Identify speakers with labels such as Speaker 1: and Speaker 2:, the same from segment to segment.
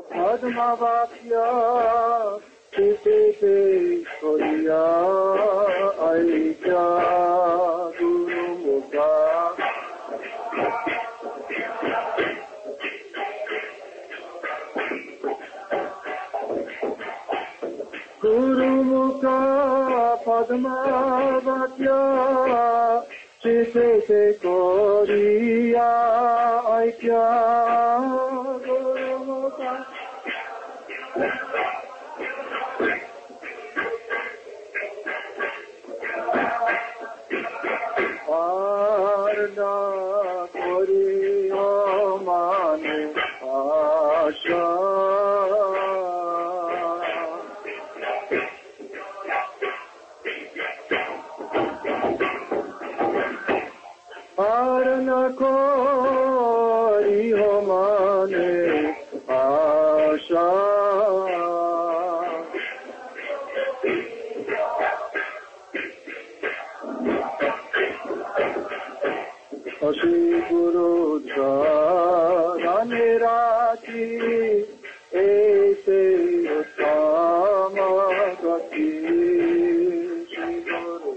Speaker 1: Padmavakya Chitete Koriya Aikya Guru Mukha Guru Mukha Padmavakya Chitete Koriya Aikya Guru Mukha Arna Koriya Mane Asha Arna Koriya Mane Asha Shri Guru Dharane Rati Ese Uttama Gati Shri Guru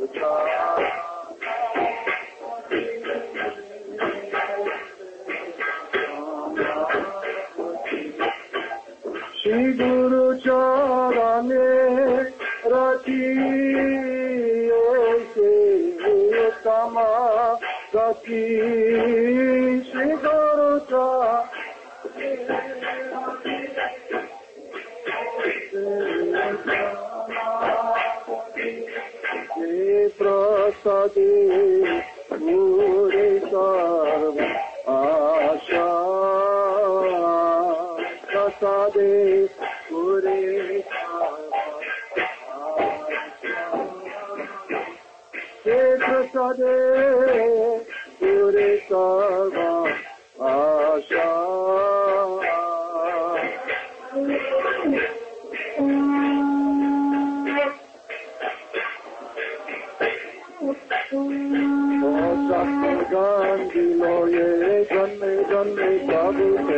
Speaker 1: Shri Guru Charane Rati Ese Uttama Gati Shri Guru Prasade Pure Sarva Asha Prasade Pure Sarva Asha Prasade Pure Sarva Asha Gandhi loye janme janme babu se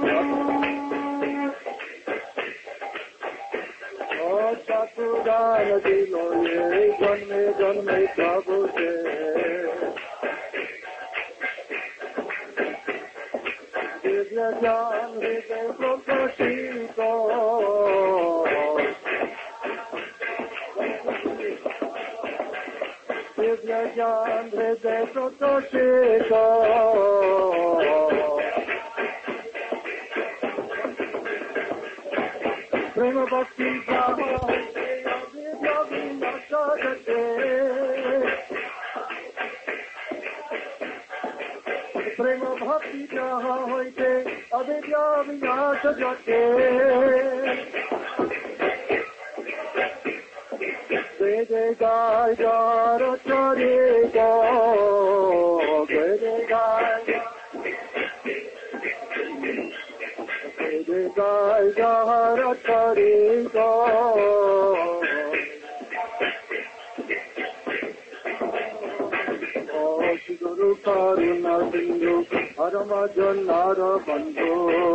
Speaker 1: Chatu Gandhi loye janme janme babu se Divya Jaan Hriday Prakashito Divya Jaan Hriday Prakashito Prema Bhakti Java Divya Vinasha Jate Prema Bhakti Java Hoite Avidya Vinasha Jate Vede Gai Jara Charika Vede Gai Vede Gai Jara Charika Shri Guru Karuna Sindhu Parama Jannara Bandhu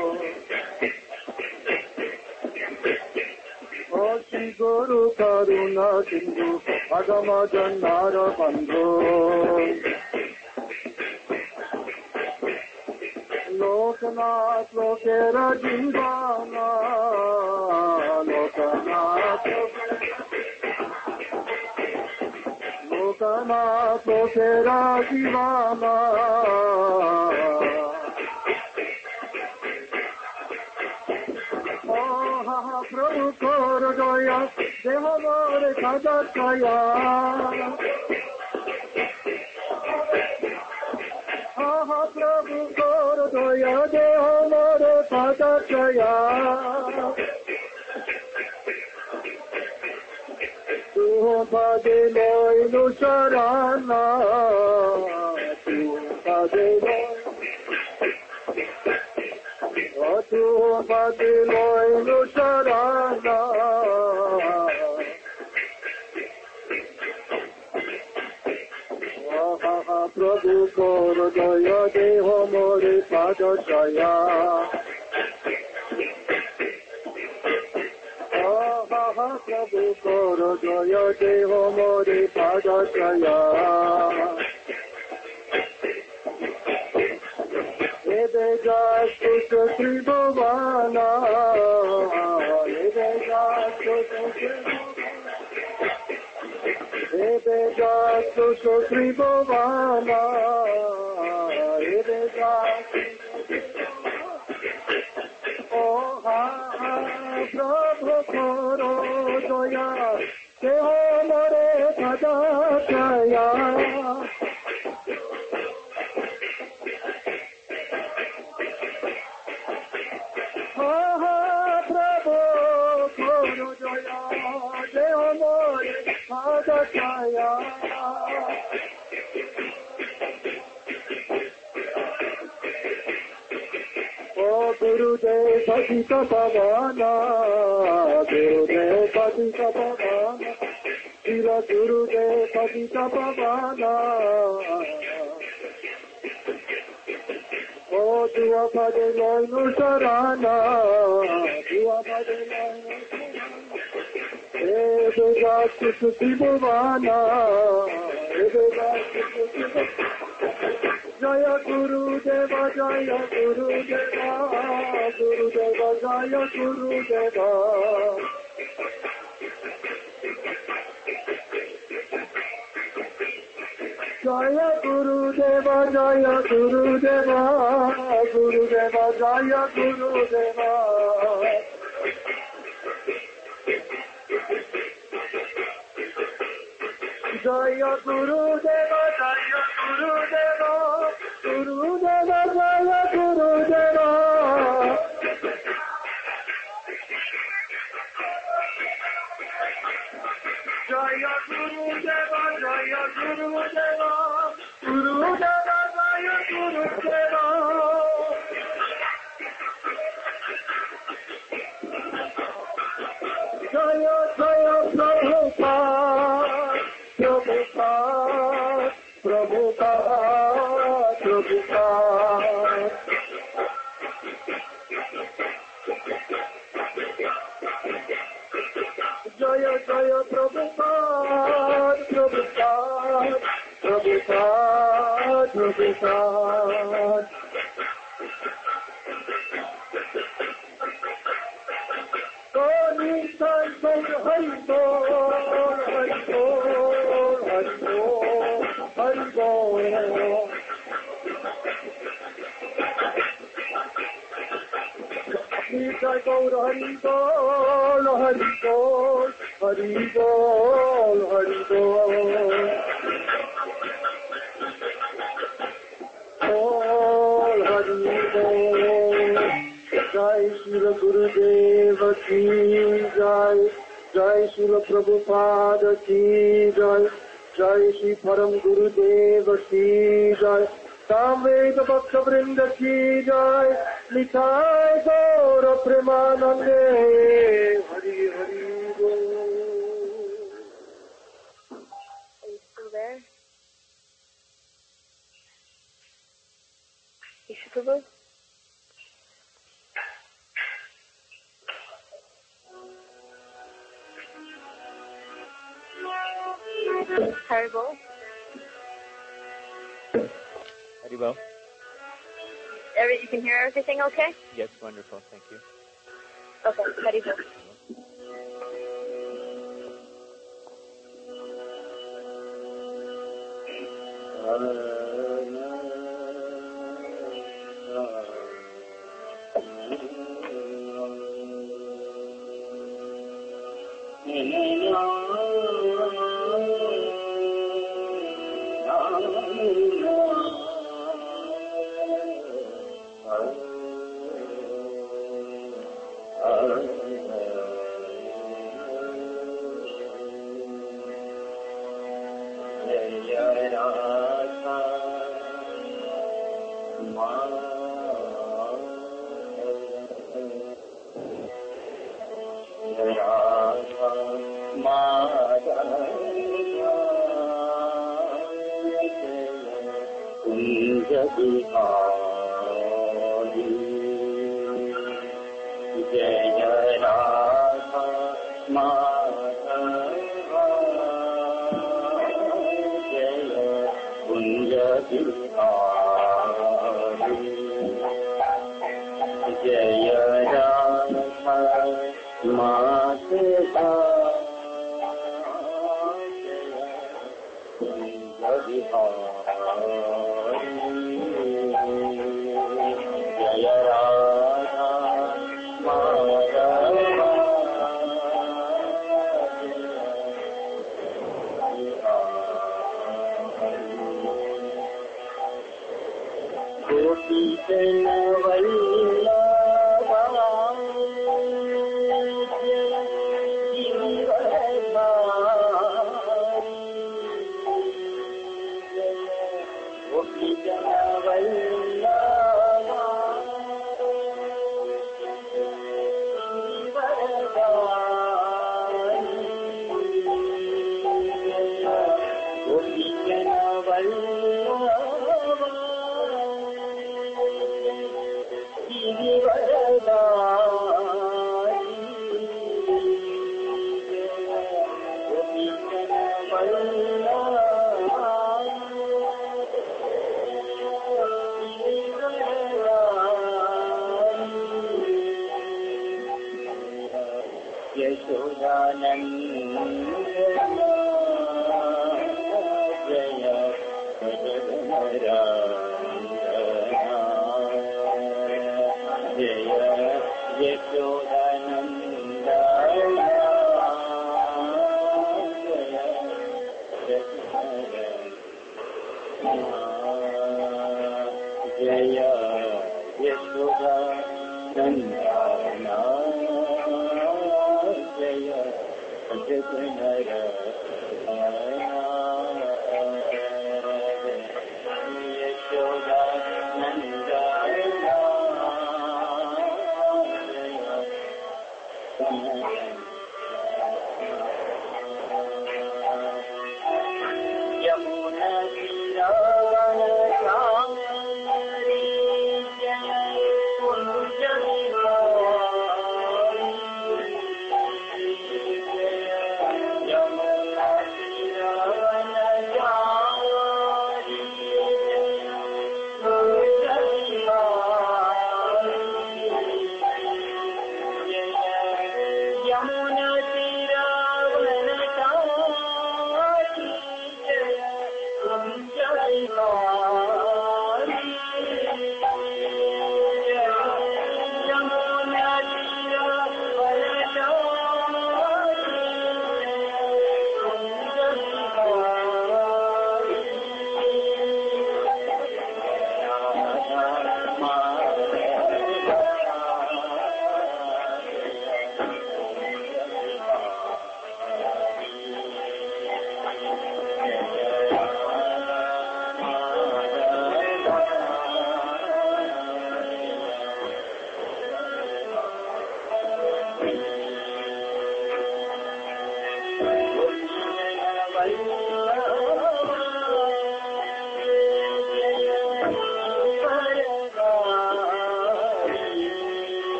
Speaker 1: Shri Guru Karuna Sindhu Agama Jannara Bandhu Lokanath Lokera Jivana Lokanath Lokanath Lokera Jivana Prabhu Koro Daya Dehamare Kadakaya Prabhu Koro Daya Dehamare Kadakaya Tuhade Loinu Sarana Tuhade Tuhade Loinu Sarana Prabhu Koro Daya Deho More Padashaya महाप्रभु करो जय देव मोरे पादचया एवे जास्तु त्रिभुवना एवे जास्तु एवे जास्तु त्रिभुवना एवे जास्तु ओ हा प्रभु करो दया देह मोरे पादचया महाप्रभु करो दया देह मोरे पादचया ओ गुरुदेव पतित पावना गुरुदेव पतित पावना शिव गुरुदेव पतित पावना ओ दुआ पदे लयनु शरणा दुआ पदे लयनु एवे जास्तु त्रिभुवना एवे जास्तु जय गुरुदेव जय गुरुदेवा गुरुदेव जय गुरुदेवा जय गुरुदेव जय गुरुदेवा गुरुदेव जय गुरुदेवा जय गुरुदेव जय गुरुदेवा गुरुदेव जय गुरुदेवा जय गुरुदेव जय गुरुदेवा गुरुदेव जय गुरुदेवा जय जय प्रभुपाद प्रभुपाद प्रभुपाद प्रभुपाद जय जय प्रभुपाद प्रभुपाद प्रभुपाद प्रभुपाद निताय हरि बोल हरि बोल हरि बोल हरि बोल निताय गौर हरि बोल हरि बोल हरि बोल हरि बोल बोल हरि बोल जय श्री गुरुदेव की जय जय श्री प्रभुपाद की जय जय श्री परम गुरुदेव की जय सामवेद भक्त वृंद की जय निताय गौर प्रेमानंदे हरि हरि बोल।
Speaker 2: Are you still there? Ishikawa? Haribo?
Speaker 3: Haribo?
Speaker 2: You can hear everything okay?
Speaker 3: Yes, wonderful, thank you.
Speaker 2: Okay, Haribo.
Speaker 1: जय Radha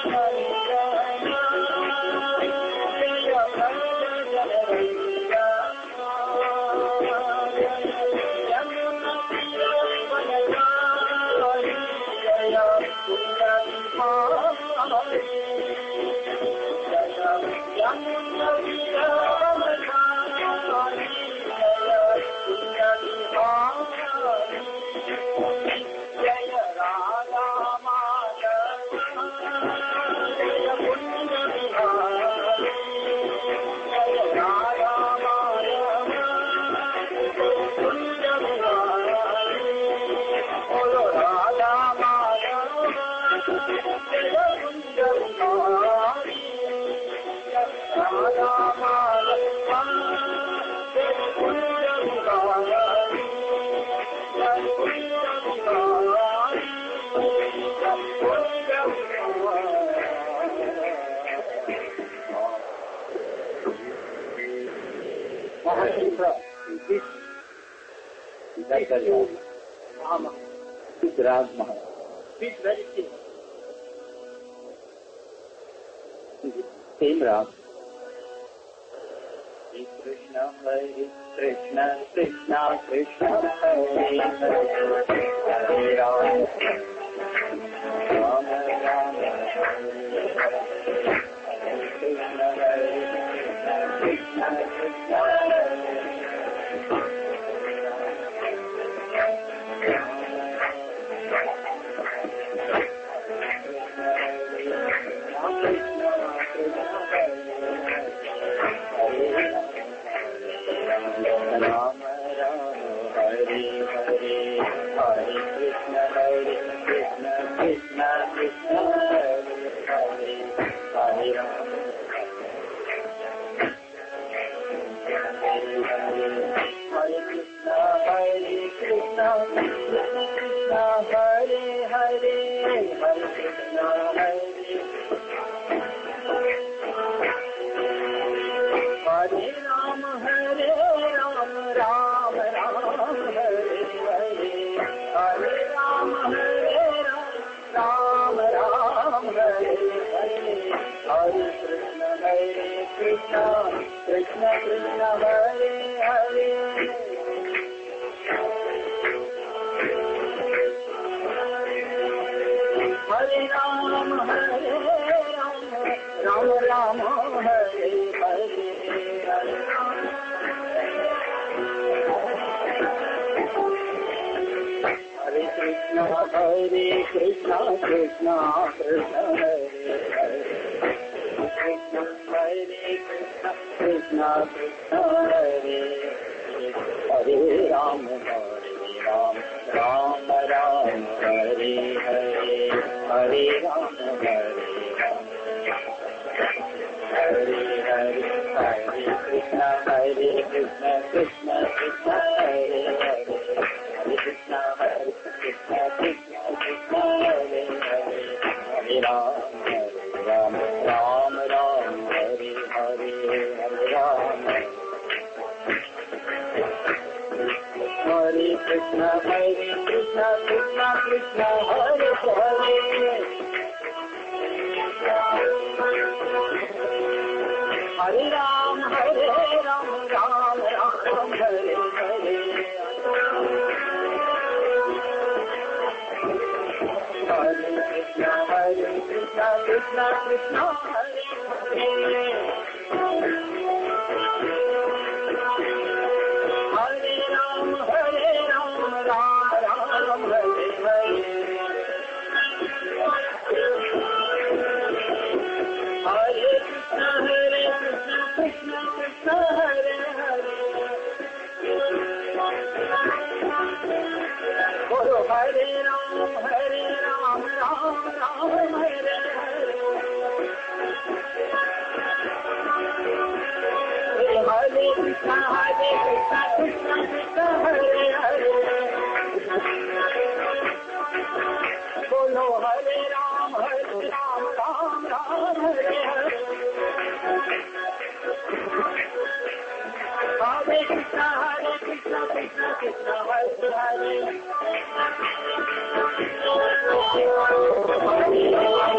Speaker 4: Same Ram. Krishna, Hare Krishna, Krishna Krishna, Hare Hare, Hare Ram, Ram Ram, Hare Krishna, Hare Krishna, Krishna Krishna, Krishna Krishna, Hare Hare, Hare Ram, Hare Ram, Ram Ram, Hare Hare, Hare Ram, Hare Krishna, Krishna Krishna, Hare Hare, Krishna Hare Krishna, Krishna Hare Hare, Ram Ram, Ram Ram, Hare Hare, Hare Ram, Hare Hare, Hare Krishna, Krishna Krishna, Hare Hare, Hare Krishna, Krishna Krishna, Hare Hare, Hare Ram, Ram Ram, Ram Hare Hare, Hare Ram, Hare Krishna, Krishna Krishna, Hare Hare, Hare Ram, Ram Ram, Hare Hare, Hare Krishna, Krishna Krishna, Hare Hare, Hare Ram, Ram Ram, Hare Hare, Hare Krishna, Krishna Krishna, Hare Hare, Guru Hare Ram, Ram Ram, Hare Hare, Hare Krishna, Krishna Krishna, Hare Hare, Bolo Hare Ram, Ram Ram, Hare Hare, Hare Krishna, Krishna Krishna, Hare Hare, Hare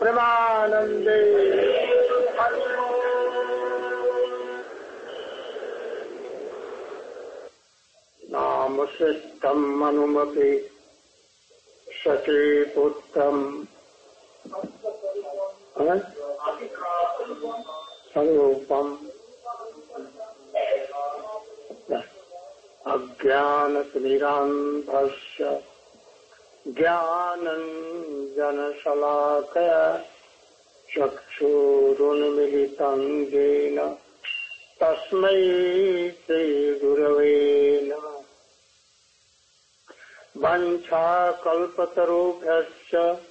Speaker 1: प्रेमानंदे नाम सिद्धम अनुमति सचेतोत्तम संरूपम अज्ञानतिमिरान्धस्य ज्ञानञ्जनशलाकया चक्षुरुन्मिलितं येन तस्मै श्रीगुरवे नमः। वाञ्छाकल्पतरुभ्यश्च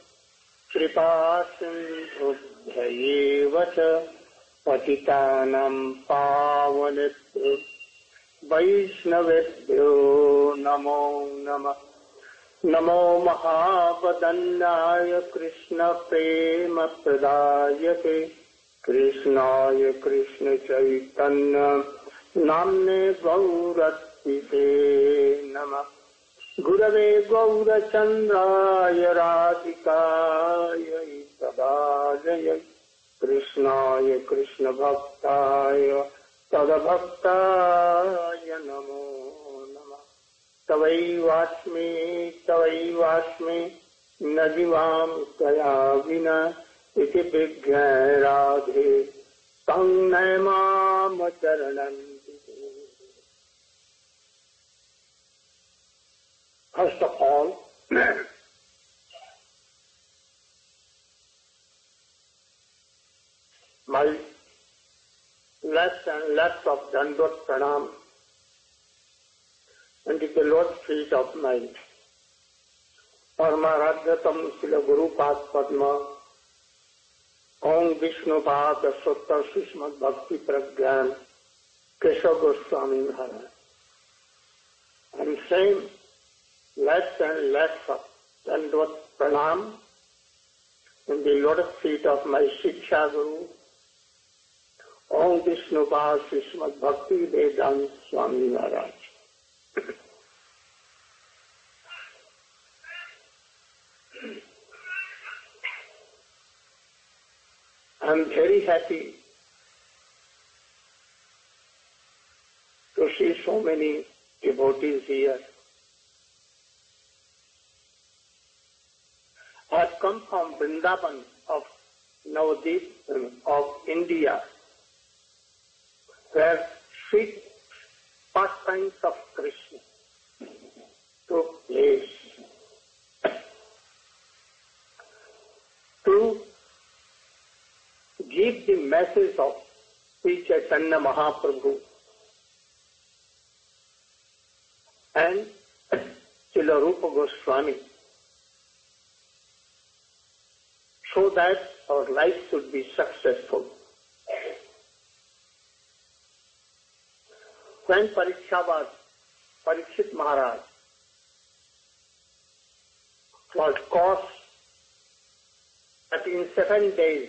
Speaker 1: कृपासिन्धुभ्यैव च पतितानां पावनेभ्यो वैष्णवेभ्यो नमो नमः। नमो महावदन्याय कृष्णप्रेमप्रदायते कृष्णाय कृष्णचैतन्य नाम्ने गौरत्विते नमः। गुरवे गौरचन्द्राय राधिकायै तदालयै कृष्णाय कृष्णभक्ताय तदभक्ताय नमो नमः। तवैवास्मि न जीवाम त्वया विना इति विज्ञाय राधे तं नैमामचरणं। First of all, my left and left of Dandot Pranam and the Lord's feet of my Paramaradhatam Srila Guru Pad Padma Om Vishnu Pad Sutta Srimad Bhakti Pragyan Keshav Goswami Maharaj. And same left and left of Dandot Pranam in the lotus feet of my Shiksha Guru Om Vishnu Pad Srimad Bhakti Vedanta Swami Maharaj. I am very happy to see so many devotees here. I have come from Vrindavan of Navadip of India, where sweet pastimes of Krishna took place. To give the message of Sri Chaitanya Mahaprabhu and Srila Rupa Goswami, so that our life should be successful. When Parikshit Maharaj was caught that in 7 days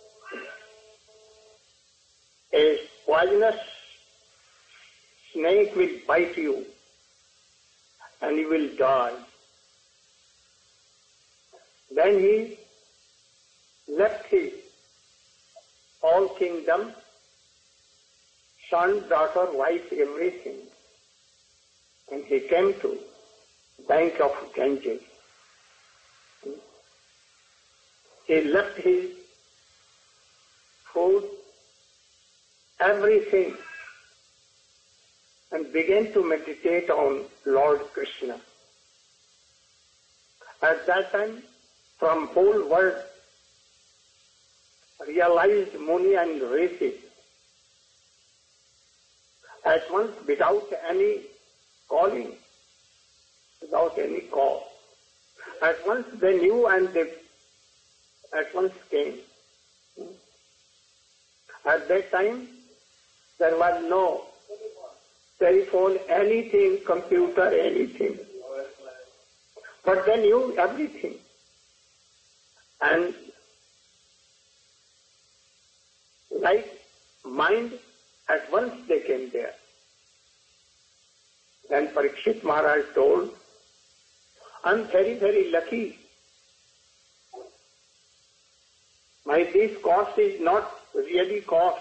Speaker 1: a poisonous snake will bite you and you will die. Then he left his whole kingdom, son, daughter, wife, everything, and he came to bank of Ganges. He left his food, everything, and began to meditate on Lord Krishna. At that time, from whole world, realized Muni and Rishi at once without any calling, without any call. At once they knew and they at once came. At that time, there was no telephone, anything, computer, anything. But they knew everything. And like mind, at once they came there. Then Parikshit Maharaj told, I'm very, very lucky this cost is not really cost.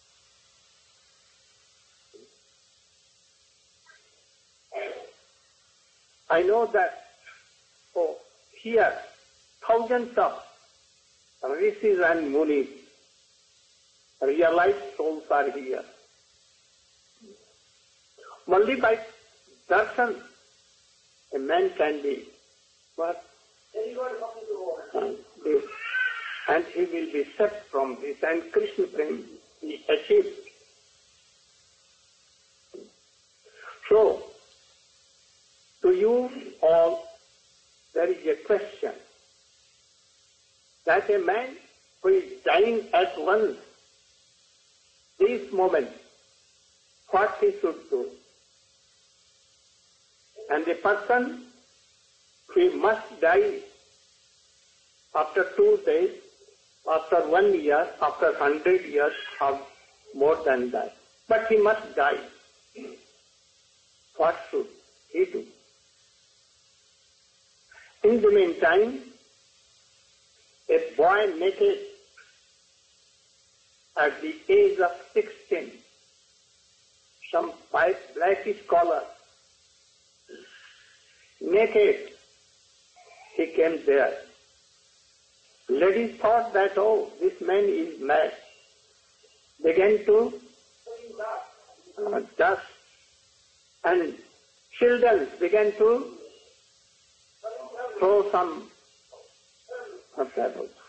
Speaker 1: I know that here thousands of rishis and munis, realized souls are here. Only by darshan a man can be what? And he will be set from this, and Krishna Prem be achieved. So, to you all, there is a question that a man who is dying at once, this moment, what he should do. And the person who must die after 2 days, after 1 year, after 100 years, or more than that. But he must die. What should he do? In the meantime, a boy naked at the age of 16, some blackish color, naked, he came there. Ladies thought that, oh, this man is mad. Began to dust, and children began to throw some pebbles.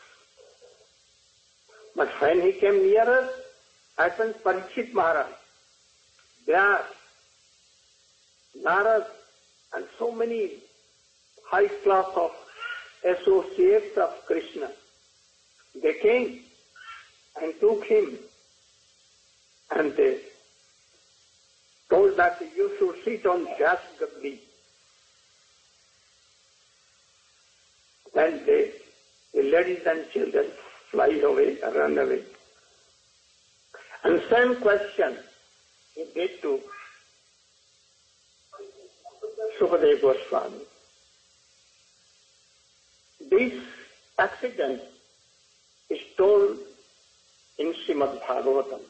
Speaker 1: But when he came nearer, happened Parikshit Maharaj, Vyas, Narad, and so many high class of associates of Krishna. They came and took him, and they told that you should sit on Vyas Gabdi. Then the ladies and children fly away, run away. And same question he did to Sukadeva Goswami. This accident is told in Srimad Bhagavatam.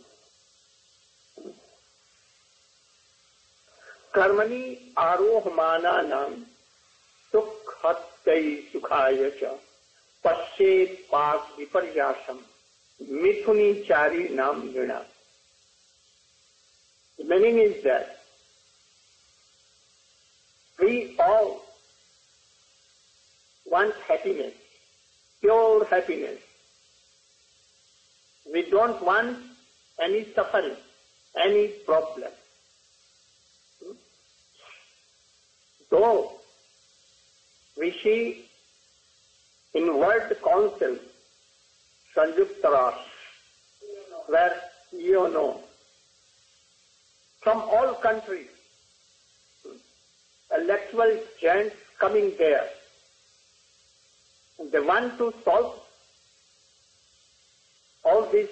Speaker 1: Karmani arohamananam sukhatai sukhaya cha paschet pak viparyasam mithuni chari nam gina. The meaning is that we all want happiness, pure happiness. We don't want any suffering, any problem. So, we see in World Council, Sanjukta Rashtra, where you know, from all countries, intellectual giants coming there. They want to solve all these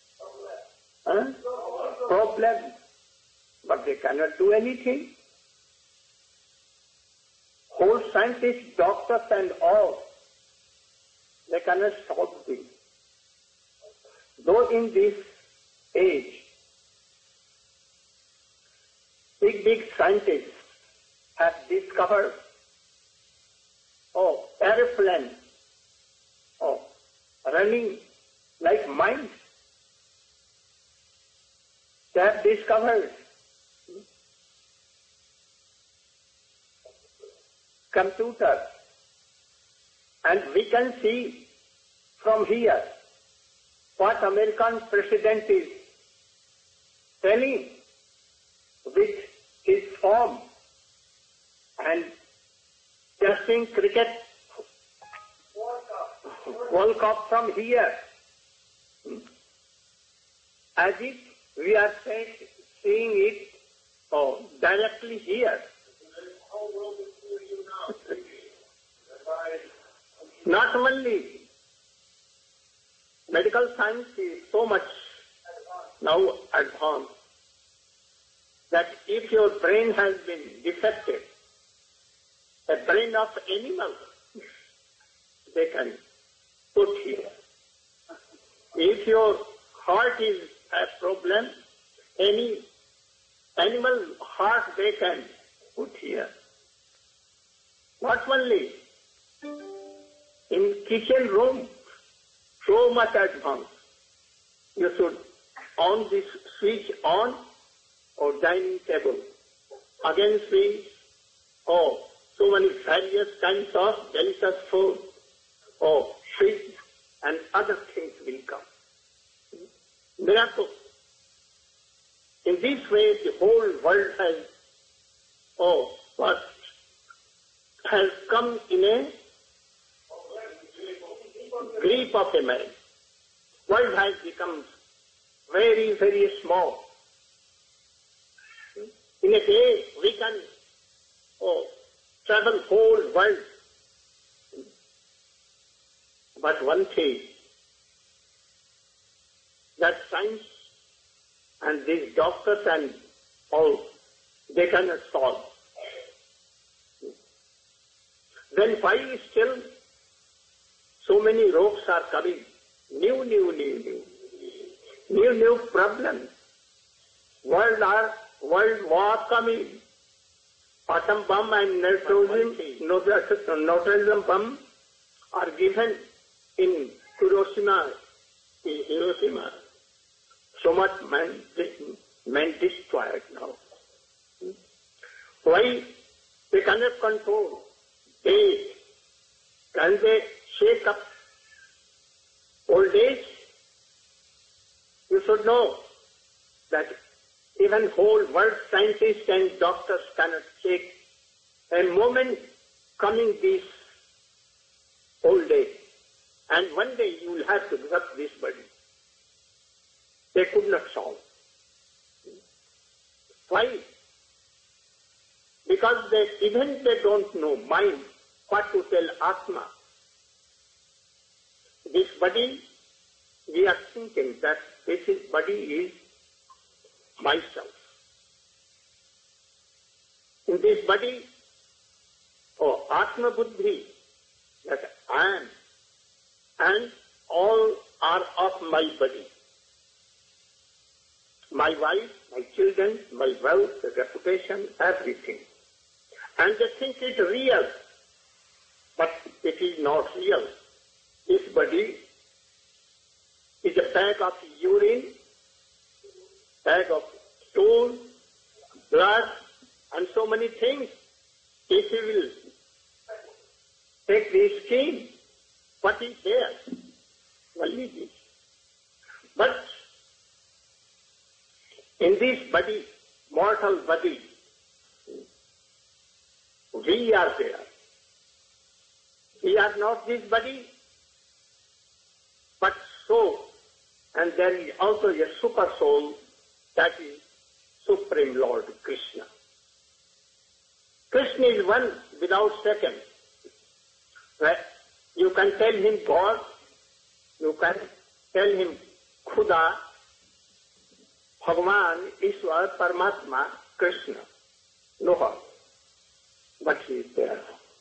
Speaker 1: problems, but they cannot do anything. Whole scientists, doctors and all, they cannot solve this. Though in this age, big scientists have discovered airplanes, running like mines. They have discovered computers, and we can see from here what American president is telling with his form and testing cricket World Cup from here, as if we are seeing it directly here. Not only medical science is so much now advanced that if your brain has been defective, a brain of animal, they can put here. If your heart is a problem, any animal heart they can put here. Not only in kitchen room, so much advanced. You should on this switch on or dining table. Again switch, so many various kinds of delicious food, sweet and other things will come. Miracle. In this way, the whole world has come in a grip of a man. World has become very, very small. In a day, we can travel whole world. But one thing, that science and these doctors and all, they cannot solve. Then why still so many rogues are coming? New problems. World war coming. Atom bomb and neutron bomb are given in Hiroshima. So much man destroyed now. Why they cannot control? Can they shake up old age? You should know that even whole world scientists and doctors cannot shake a moment coming this old age. And one day you will have to give up this body. They could not solve. Why? Because they don't know mind what to tell Atma. This body, we are thinking that this body is myself. In this body, Atma Buddhi, that I am, and all are of my body. My wife, my children, my wealth, reputation, everything. And they think it's real, but it is not real. This body is a bag of urine, bag of stool, blood, and so many things. If you will take the skin, what is there? Only this. But in this body, mortal body, we are there. We are not this body, but soul. And there is also a super soul, that is Supreme Lord Krishna. Krishna is one without second. Right? You can tell him God, you can tell him Khuda, Bhagavan, Ishwar, Paramatma, Krishna. No one. But he is there.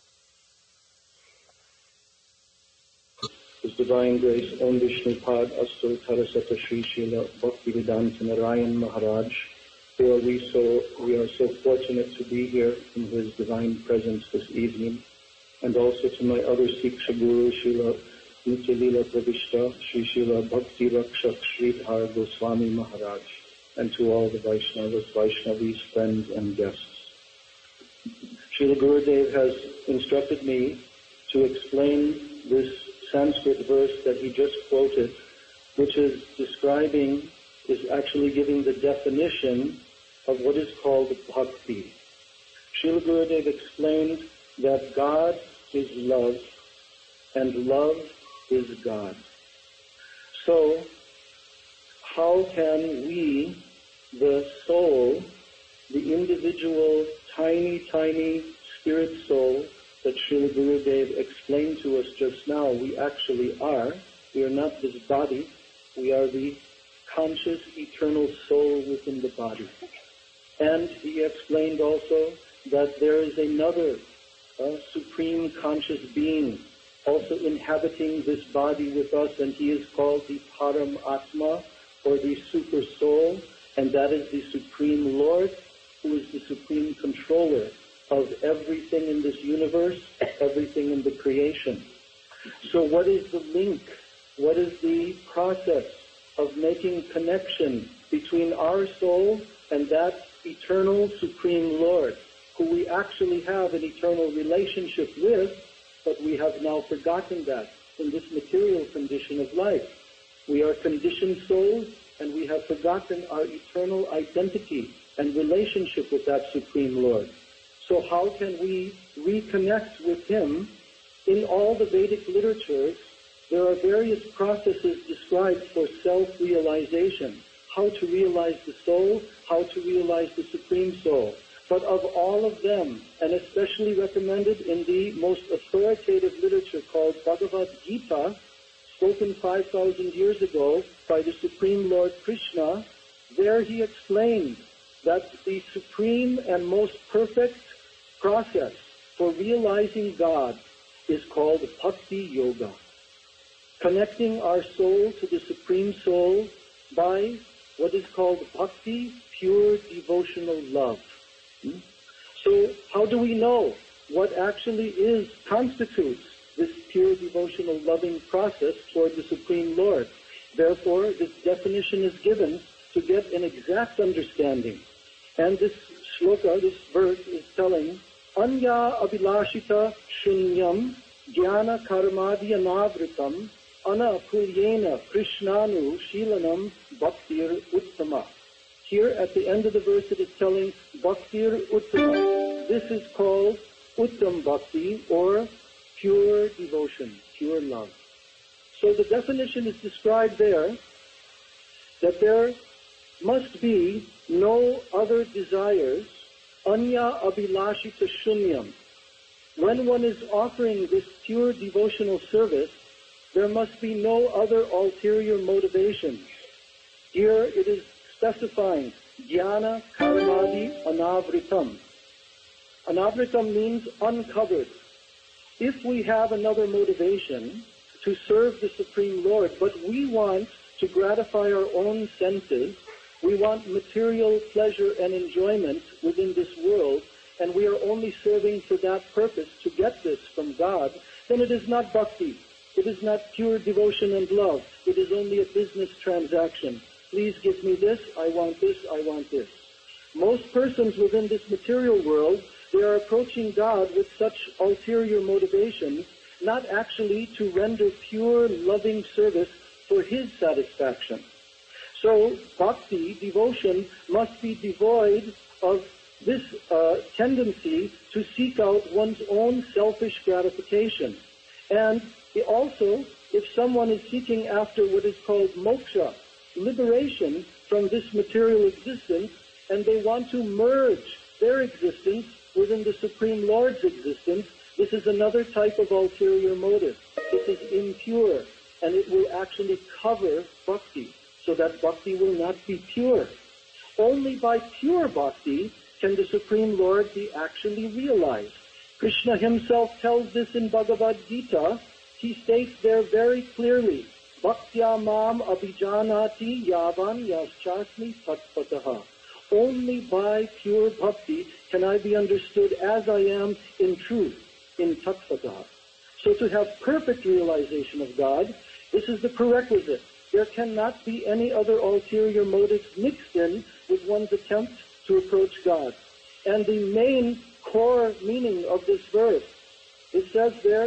Speaker 5: His Divine Grace, Om Vishnupad Astur Tarasata Sri Srila Bhaktivedanta Narayan Maharaj, who we are so fortunate to be here in His Divine Presence this evening, and also to my other Siksha Guru, Srila Nityalila Pravishta, Sri Srila Bhakti Rakshak Sridhar Goswami Maharaj, and to all the Vaishnavas, Vaishnavis, friends and guests. Srila Gurudev has instructed me to explain this Sanskrit verse that he just quoted, which is actually giving the definition of what is called bhakti. Srila Gurudev explained that God is love and love is God. So, how can we, the soul, the individual tiny spirit soul that Srila Gurudev explained to us just now, we actually are. We are not this body. We are the conscious, eternal soul within the body. And he explained also that there is another supreme conscious being also inhabiting this body with us, and he is called the Param Atma, or the Super Soul, and that is the Supreme Lord, who is the supreme controller of everything in this universe, everything in the creation. So what is the link? What is the process of making connection between our soul and that eternal Supreme Lord, who we actually have an eternal relationship with, but we have now forgotten that in this material condition of life. We are conditioned souls, and we have forgotten our eternal identity and relationship with that Supreme Lord. So how can we reconnect with him? In all the Vedic literatures, there are various processes described for self-realization, how to realize the soul, how to realize the Supreme Soul. But of all of them, and especially recommended in the most authoritative literature called Bhagavad Gita, spoken 5,000 years ago by the Supreme Lord Krishna, there he explained that the supreme and most perfect process for realizing God is called Bhakti Yoga. Connecting our soul to the Supreme Soul by what is called Bhakti, pure devotional love. So how do we know what actually constitutes this pure devotional loving process toward the Supreme Lord? Therefore, this definition is given to get an exact understanding. And this shloka, this verse, is telling, Anya abhilashita shunyam jnana karmadi anavritam anapuryena krishnanu shilanam bhaktir uttama. Here at the end of the verse it is telling bhaktir uttama. This is called uttam bhakti, or pure devotion, pure love. So the definition is described there, that there must be no other desires, anya abhilashita shunyam. When one is offering this pure devotional service, there must be no other ulterior motivations. Here it is specifying jnana karmadi anavritam. Anavritam means uncovered. If we have another motivation to serve the Supreme Lord, but we want to gratify our own senses, we want material pleasure and enjoyment within this world, and we are only serving for that purpose to get this from God, then it is not bhakti. It is not pure devotion and love. It is only a business transaction. Please give me this, I want this, I want this. Most persons within this material world, they are approaching God with such ulterior motivations, not actually to render pure, loving service for his satisfaction. So, bhakti, devotion, must be devoid of this tendency to seek out one's own selfish gratification. And also, if someone is seeking after what is called moksha, liberation from this material existence, and they want to merge their existence within the Supreme Lord's existence, this is another type of ulterior motive. This is impure, and it will actually cover bhakti, so that bhakti will not be pure. Only by pure bhakti can the Supreme Lord be actually realized. Krishna himself tells this in Bhagavad Gita. He states there very clearly, Bhaktya mam abhijanati yavan yaschasmi tatpataha. Only by pure bhakti can I be understood as I am in truth, in tatpataha. So to have perfect realization of God, this is the prerequisite. There cannot be any other ulterior motives mixed in with one's attempt to approach God. And the main core meaning of this verse, it says there,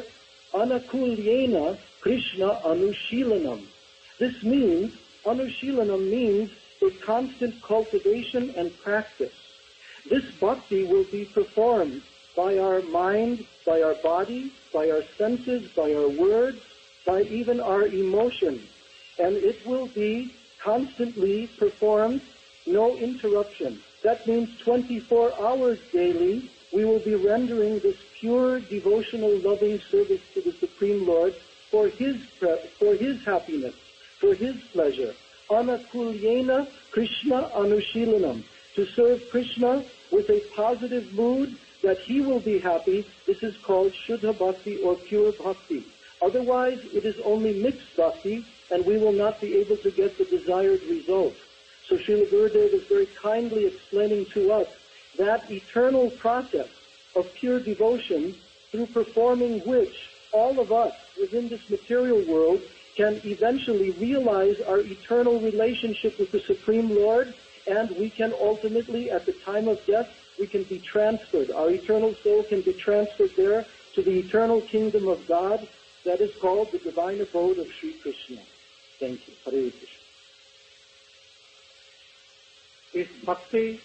Speaker 5: anakulyena Krishna anushilanam. This means, anushilanam means a constant cultivation and practice. This bhakti will be performed by our mind, by our body, by our senses, by our words, by even our emotions. And it will be constantly performed, no interruption. That means 24 hours daily, we will be rendering this pure devotional loving service to the Supreme Lord for his happiness, for his pleasure. Anakulyena Krishna anushilanam. To serve Krishna with a positive mood that he will be happy, this is called Shuddha Bhakti or pure bhakti. Otherwise, it is only mixed bhakti, and we will not be able to get the desired result. So Srila Gurudev is very kindly explaining to us that eternal process of pure devotion, through performing which all of us within this material world can eventually realize our eternal relationship with the Supreme Lord, and we can ultimately, at the time of death, we can be transferred. Our eternal soul can be transferred there to the eternal kingdom of God that is called the divine abode of Sri Krishna. Thank you. Hare Krishna.
Speaker 1: This bhakti,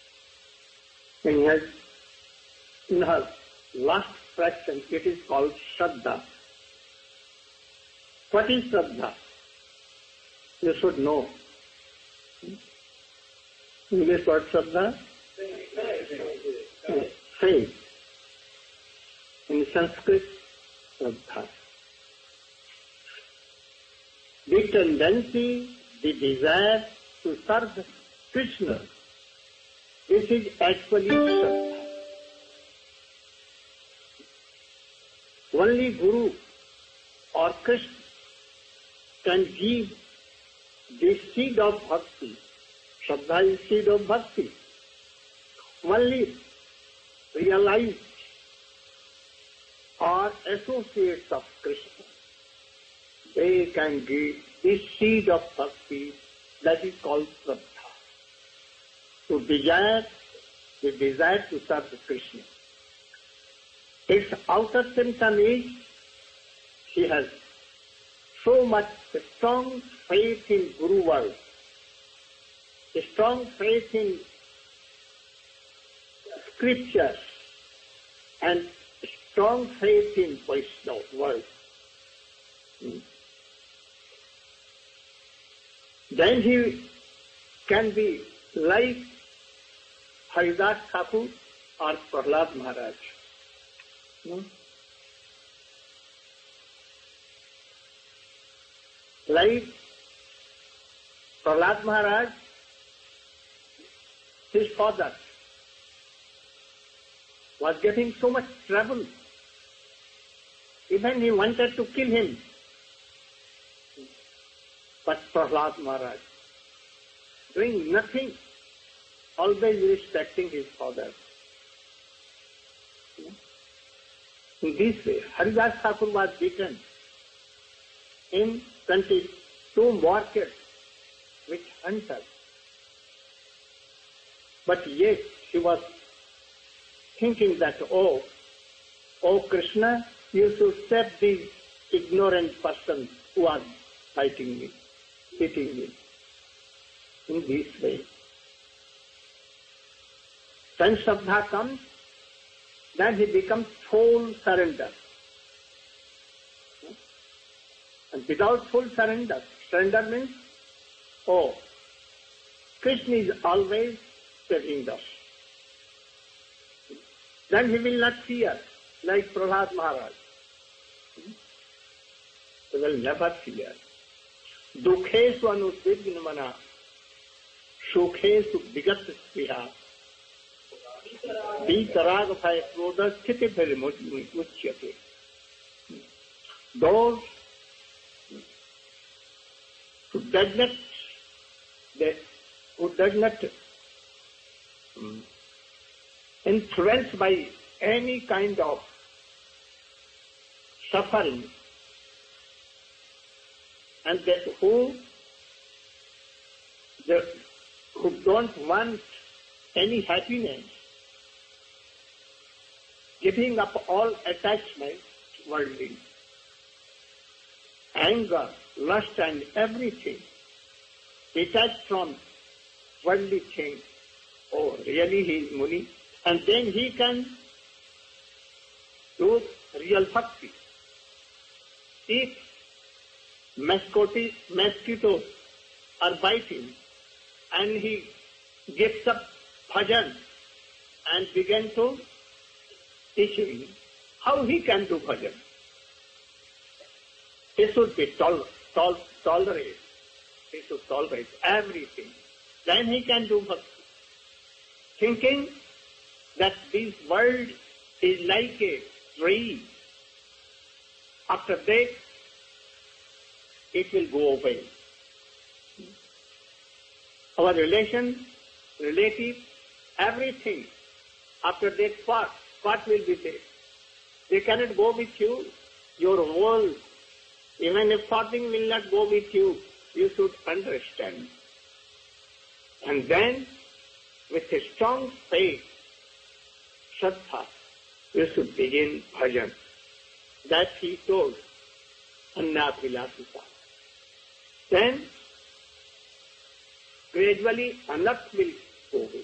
Speaker 1: in her last fraction, it is called Shraddha. What is Shraddha? You should know. English word Shraddha? Faith. In Sanskrit, Shraddha. The tendency, the desire to serve Krishna. This is actually Shraddha. Only Guru or Krishna can give the seed of bhakti. Shraddha is seed of bhakti. Only realized or associates of Krishna, they can give this seed of bhakti that is called Shraddha. To desire, the desire to serve Krishna. Its outer symptom is she has so much strong faith in Guru world, strong faith in scriptures, and strong faith in Vaishnava world. Then he can be like Haridas Thakur or Prahlad Maharaj. Like Prahlad Maharaj, his father was getting so much trouble. Even he wanted to kill him. But Prahlad Maharaj, doing nothing, always respecting his father. In this way, Haridas Thakur was beaten in 22 markets with hunters. But yet he was thinking that, oh Krishna, you should save these ignorant persons who are fighting me, hitting me. In this way. When Shraddha comes, then he becomes full surrender. And without full surrender, surrender means, oh, Krishna is always saving us. Then he will not fear, like Prahlad Maharaj. He will never fear. Dukhesu anudvigna mana, sukhesu vigat spriha, vitarag bhaya krodha sthiti bhaya. Those who does not influenced by any kind of suffering, and who don't want any happiness, giving up all attachment, worldly, anger, lust and everything, detached from worldly things. Oh, really he is Muni? And then he can do real bhakti. If mosquitoes are biting and he gets up bhajan and begins to teach, how he can do bhajan? He should be tolerate. He should tolerate everything. Then he can do bhakti. Thinking that this world is like a tree After that, it will go away. Our relation, relative, everything. After that, what will be there? They cannot go with you. Your world, even if something will not go with you, you should understand. And then, with a strong faith, Shraddha, you should begin bhajan. That he told, Anna Vilasita. Then, gradually, Anat will go away.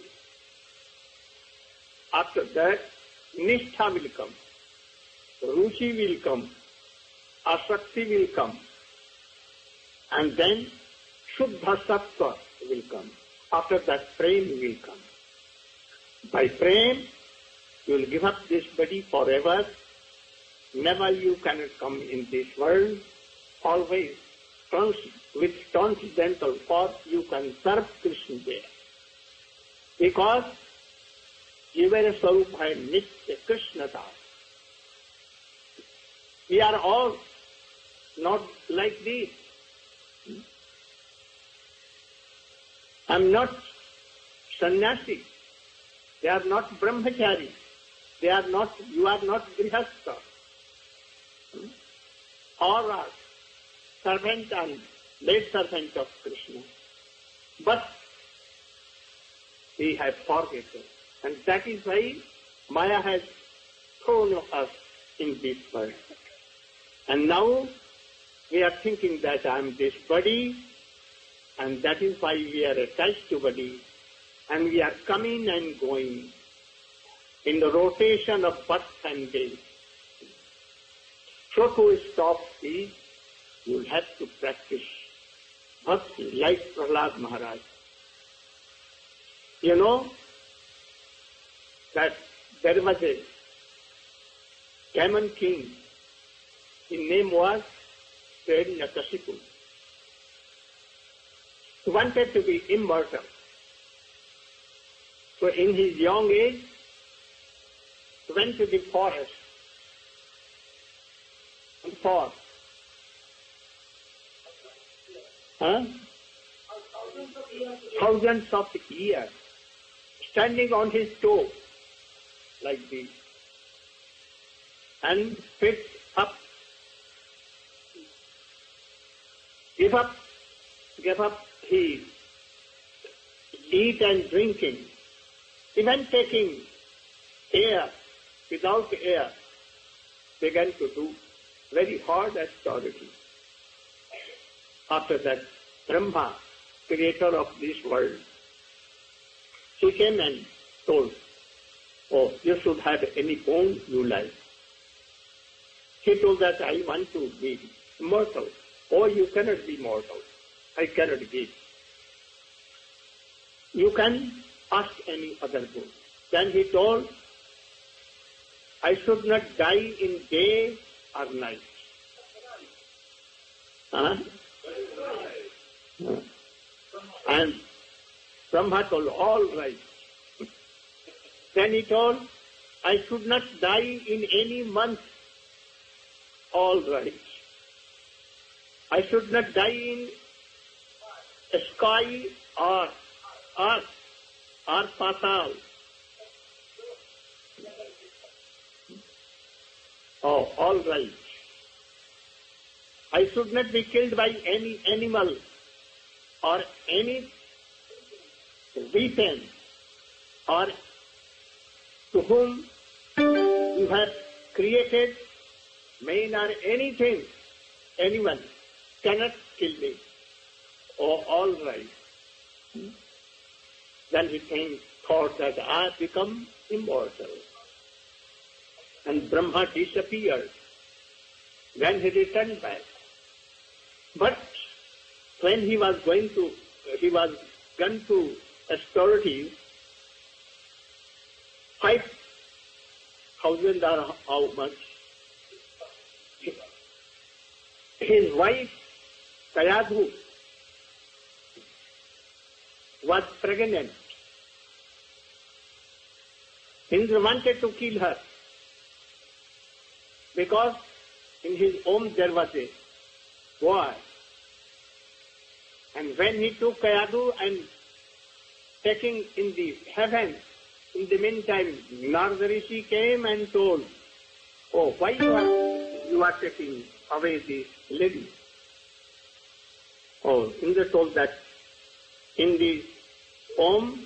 Speaker 1: After that, Nishtha will come, Ruchi will come, Asakti will come, and then Shuddha Sattva will come. After that, Prem will come. By Prem, you will give up this body forever. Never you cannot come in this world. Always with transcendental force you can serve Krishna there. Because Jivara Swarup hai Nitya Krishna Das. We are all not like this. I am not sannyasi. They are not brahmachari. You are not grihastha. All are servant and late servant of Krishna. But we have forgotten. And that is why Maya has thrown us in this world. And now we are thinking that I am this body, and that is why we are attached to body, and we are coming and going in the rotation of birth and death. So to stop this, you will have to practice bhakti like Prahlad Maharaj. You know that there was a demon king. His name was Hiranyakashipu. He wanted to be immortal. So in his young age, he went to the forest and fought. Thousands of years, standing on his toe like this, and spit up, give up his eat and drinking, even taking air without air, began to do very hard austerity. After that, Brahma, creator of this world, he came and told, oh, you should have any bone you like. He told that I want to be immortal. Oh, you cannot be mortal. I cannot give. You can ask any other boon. Then he told, I should not die in day or night. And Brahma told, all right. Then he told, I should not die in any month. All right. I should not die in sky or earth or patal. Oh, all right. I should not be killed by any animal or any weapon or to whom you have created man or anything, anyone cannot kill me. Oh, all right. Then he thought that I have become immortal. And Brahma disappeared. Then he returned back. But when he was gone to austerity, 5,000 or how much? His wife, Kayadhu, was pregnant. Indra wanted to kill her because in his home there was a boy. And when he took Kayadu and taking in the heaven, in the meantime, Narada Rishi came and told, "Oh, why you are taking away this lady?" Oh, Indra told that in the home,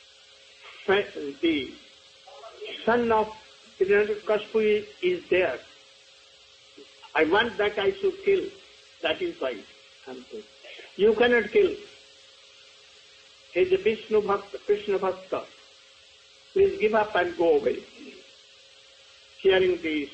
Speaker 1: the son of Hiranyakashipu is there. I want that I should kill. That is why I'm saying. You cannot kill. He is a Vishnu Bhakta, Krishna Bhakta. Please give up and go away. Hearing this,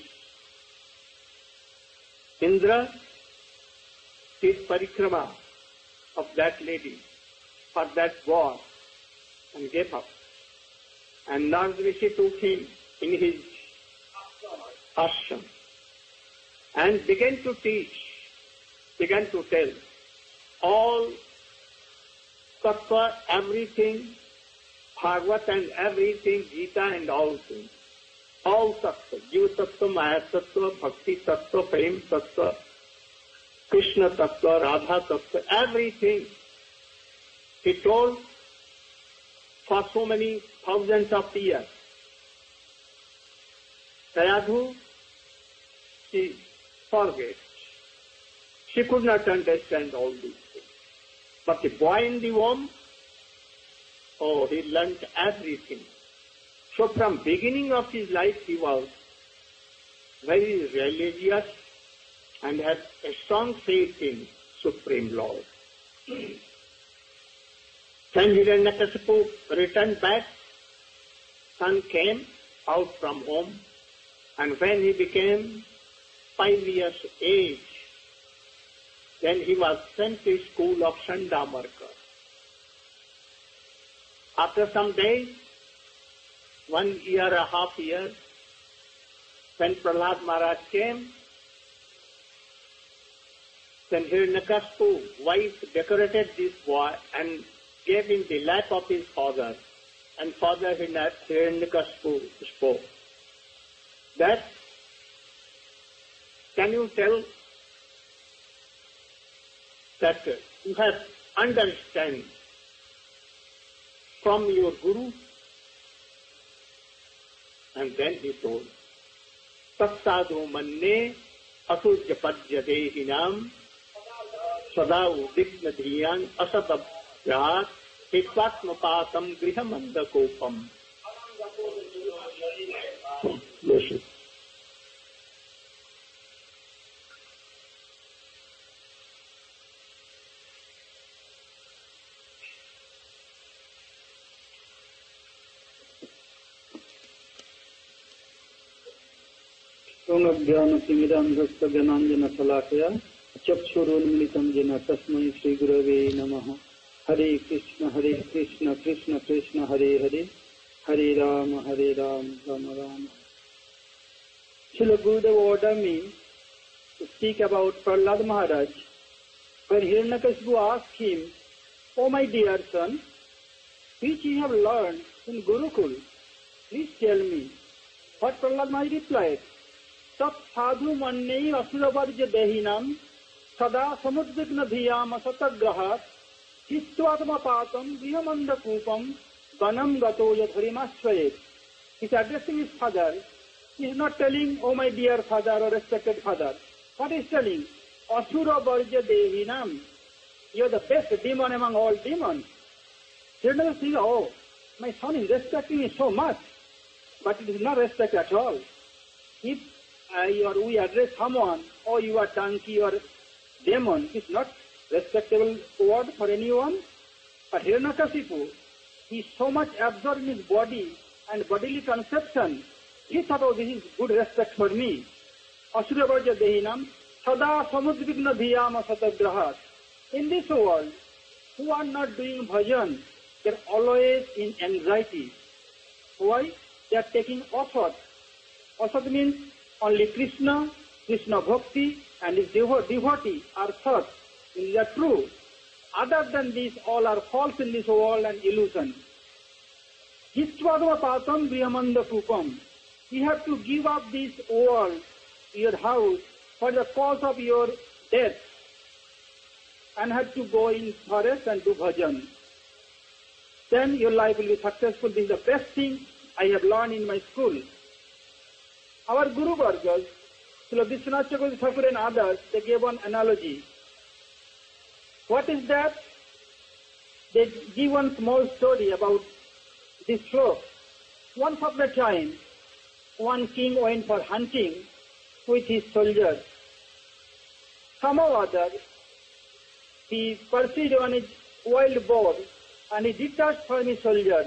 Speaker 1: Indra did parikrama of that lady for that war and gave up. And Narada Rishi took him in his ashram and began to teach, began to tell all tattva, everything, Bhagavad and everything, Gita and all things. All tattva, Jiva tattva, Maya tattva, Bhakti tattva, Prem tattva, Krishna tattva, Radha tattva, everything. He told for so many thousands of years. Kayadu, she forget. She could not understand all these things. But the boy in the womb, oh, he learnt everything. So from beginning of his life he was very religious and had a strong faith in Supreme Lord. When Hiranyakashipu returned back, son came out from home, and when he became 5 years age, then he was sent to school of Chandamarka. After some days, 1 year and a half years, when Prahlad Maharaj came, then Hiranyakashipu's wife decorated this boy and gave him the lap of his father, and father Hiranyakashipu spoke. That, can you tell that you have understand from your Guru? And then he told, Tatsadu manne asujya padyadehinam sadau digna dhiyan asatabhyat hitvatmapatam grihamandakopam. Listen.
Speaker 5: ज्ञानतिमिरान्धस्तज्ञानाञ्जनशलाकया चक्षुरुन्मिलितं येन तस्मै श्रीगुरवे नमः। हरे कृष्ण कृष्ण कृष्ण हरे हरे, हरे Ram Ram Ram. Srila Gurudev ordered me to speak about Prahlad Maharaj. When Hiranyakashipu asked him, "Oh my dear son, which you have learned in Gurukul, please tell me." What Prahlad Maharaj replied, Tat sadhu mannei asuravarja dehinam sada samudvigna dhiyam asatagrahat histvatma patam vihamanda kupam vanam gato yadharimasvayet. He's addressing his father. He is not telling, "Oh my dear father" or respected father. What he is telling? Asura varja dehinam. You are the best demon among all demons. He doesn't think, "Oh, my son is respecting me so much." But it is not respect at all. If we address someone, "Oh, you are donkey or demon," it's not respectable word for anyone. But Hiranyakashipu, he is so much absorbed in his body and bodily conception, he thought, "Oh, this is good respect for me." Asura varja dehinam sada samudvigna dhiyam asatagrahat. In this world, who are not doing bhajan, they are always in anxiety. Why? They are taking asat. Asat means only Krishna, Krishna Bhakti, and his devotee are thought. These are true. Other than this, all are false in this world and illusion. Histvadva patam vihamanda kupam. You have to give up this world, your house,
Speaker 6: what is the cause of your death, and have to go in forest and do bhajan. Then your life will be successful. This is the best thing I have learned in my school. Our Guru Vargas, Srila Vishwanath Chakravarti Thakur and others, they gave one analogy. What is that? They give one small story about this slope. Once upon a time, one king went for hunting with his soldiers. Somehow or other, he pursued on his wild boar and he detached from his soldiers.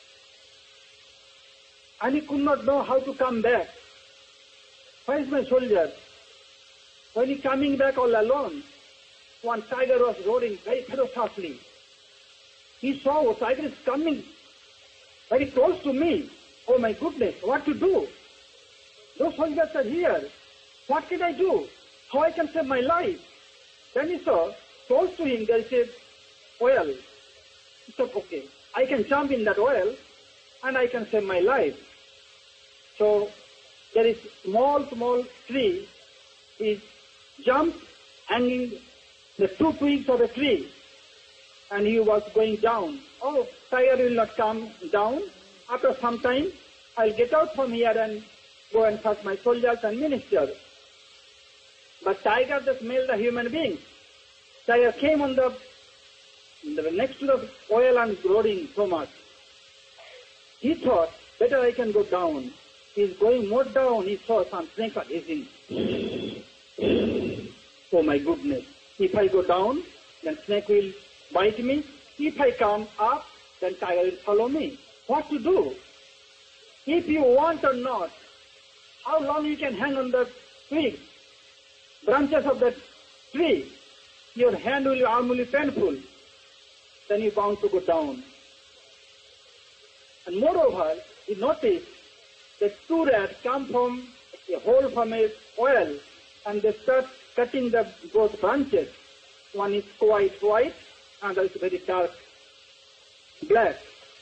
Speaker 6: And he could not know how to come back. Where is my soldier? When he coming back all alone, one tiger was roaring very ferociously. He saw a tiger is coming very close to me. Oh my goodness, what to do? Those soldiers are here. What can I do? How I can save my life? Then he saw, close to him, there is a well. He said, okay, I can jump in that well and I can save my life. So there is small tree. He jumped hanging the 2 twigs of a tree and he was going down. Oh, tiger will not come down. After some time, I'll get out from here and go and search my soldiers and ministers. But tiger just smelled the human beings. Tiger came on the next to the oil and roaring so much. He thought, better I can go down. He's going more down. He saw some snake are hissing. Oh my goodness. If I go down, then snake will bite me. If I come up, then tiger will follow me. What to do? If you want or not, how long you can hang on the twigs, branches of the tree? Your hand will, arm will be painful. Then you're bound to go down. And moreover, you notice that 2 rats come from a hole from a oil and they start cutting the both branches. One is quite white and another is very dark black.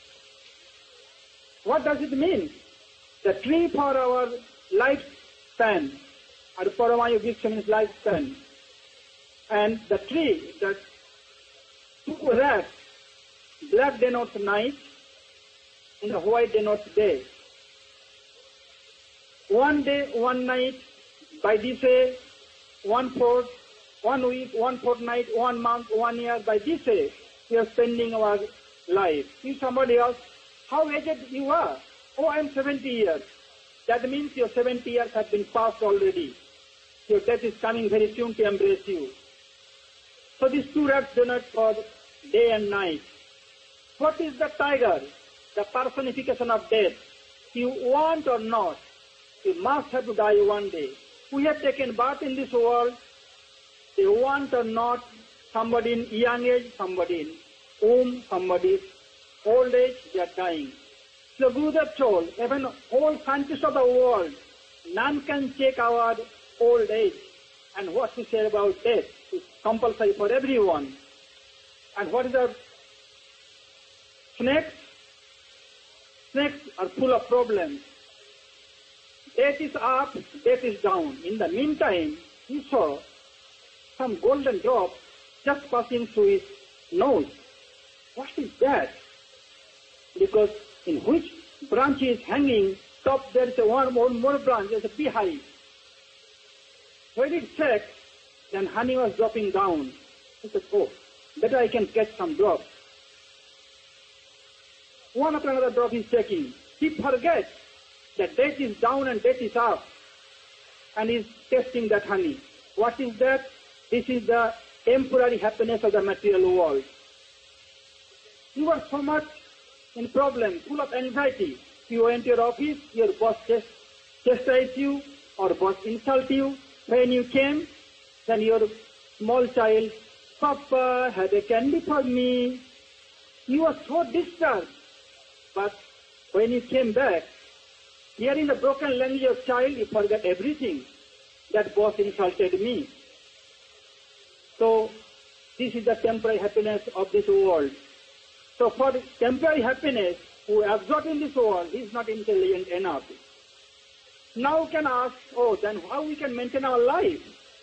Speaker 6: What does it mean? The tree for our lifespan, or Paramayu Vriksha means lifespan, and the tree, that 2 rats, black denotes night and the white denotes day. One day, one night, by this way, 1/4, 1 week, 1 fortnight, 1 month, 1 year, by this way, we are spending our life. If somebody asks, how aged you are? Oh, I am 70 years. That means your 70 years have been passed already. Your death is coming very soon to embrace you. So these 2 rats denote for day and night. What is the tiger? The personification of death. You want or not, you must have to die one day. We have taken birth in this world. You want or not, somebody in young age, somebody in womb, somebody old age, they are dying. So Gurudev told, even all scientists of the world, none can check our old age. And what to say about death? It's compulsory for everyone. And what is the snakes? Snakes are full of problems. Death is up, death is down. In the meantime, he saw some golden drops just passing through his nose. What is that? Because in which branch is hanging, top there is one more branch, there is a beehive. When it checked, then honey was dropping down. He said, oh, better I can catch some drops. One after another drop is taking. He forgets that death is down and death is up. And is tasting that honey. What is that? This is the temporary happiness of the material world. You are so much in problem, full of anxiety. You went to your office, your boss chastised you, or boss insult you. When you came, then your small child, Papa, have a candy for me. You are so disturbed. But when you came back, hearing the broken language of child, you forget everything. That boss insulted me. So this is the temporary happiness of this world. So for temporary happiness, who absorbed in this world is not intelligent enough. Now we can ask, oh, then how we can maintain our life?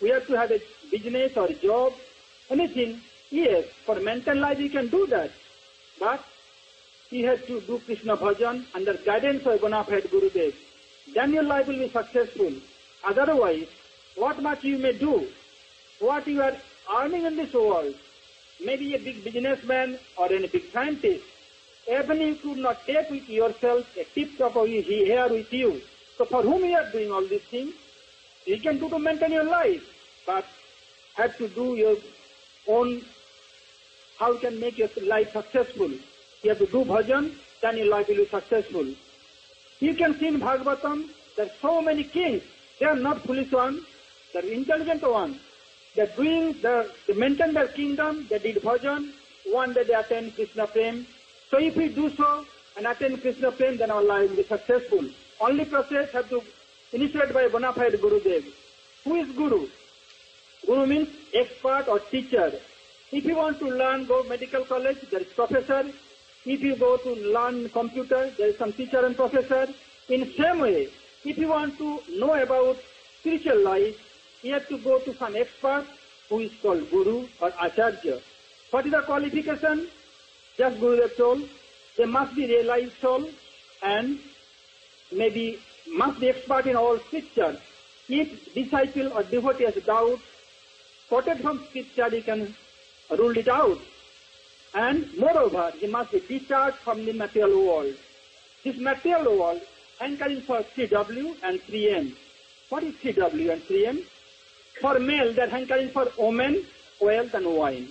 Speaker 6: we have to have a business or a job, anything. Yes, for mental life you can do that. But he has to do Krishna bhajan under guidance of bona fide Gurudev. Then your life will be successful. Otherwise, what much you may do, what you are earning in this world, maybe a big businessman or a big scientist, even you could not take with yourself a tip-top of your hair with you. So for whom you are doing all these things? You can do to maintain your life, but have to do your own, how you can make your life successful. You have to do bhajan, then your life will be successful. You can see in Bhagavatam, there are so many kings. They are not foolish ones, they are intelligent ones. They are doing, they maintain their kingdom, they did bhajan, one day they attain Krishna Prem. So if we do so and attain Krishna Prem, then our life will be successful. Only process have to initiate by bona fide Gurudev. Who is Guru? Guru means expert or teacher. If you want to learn, go medical college, there is professor. If you go to learn computer, there is some teacher and professor. In same way, if you want to know about spiritual life, you have to go to some expert who is called Guru or Acharya. What is the qualification? Just Gurudev told, they must be realized soul and maybe must be expert in all scripture. If disciple or devotee has doubt, quoted from scripture, he can rule it out. And moreover, he must be discharged from the material world. This material world hankering for 3W and 3M. What is 3W and 3M? For male, they are hankering for women, wealth and wine.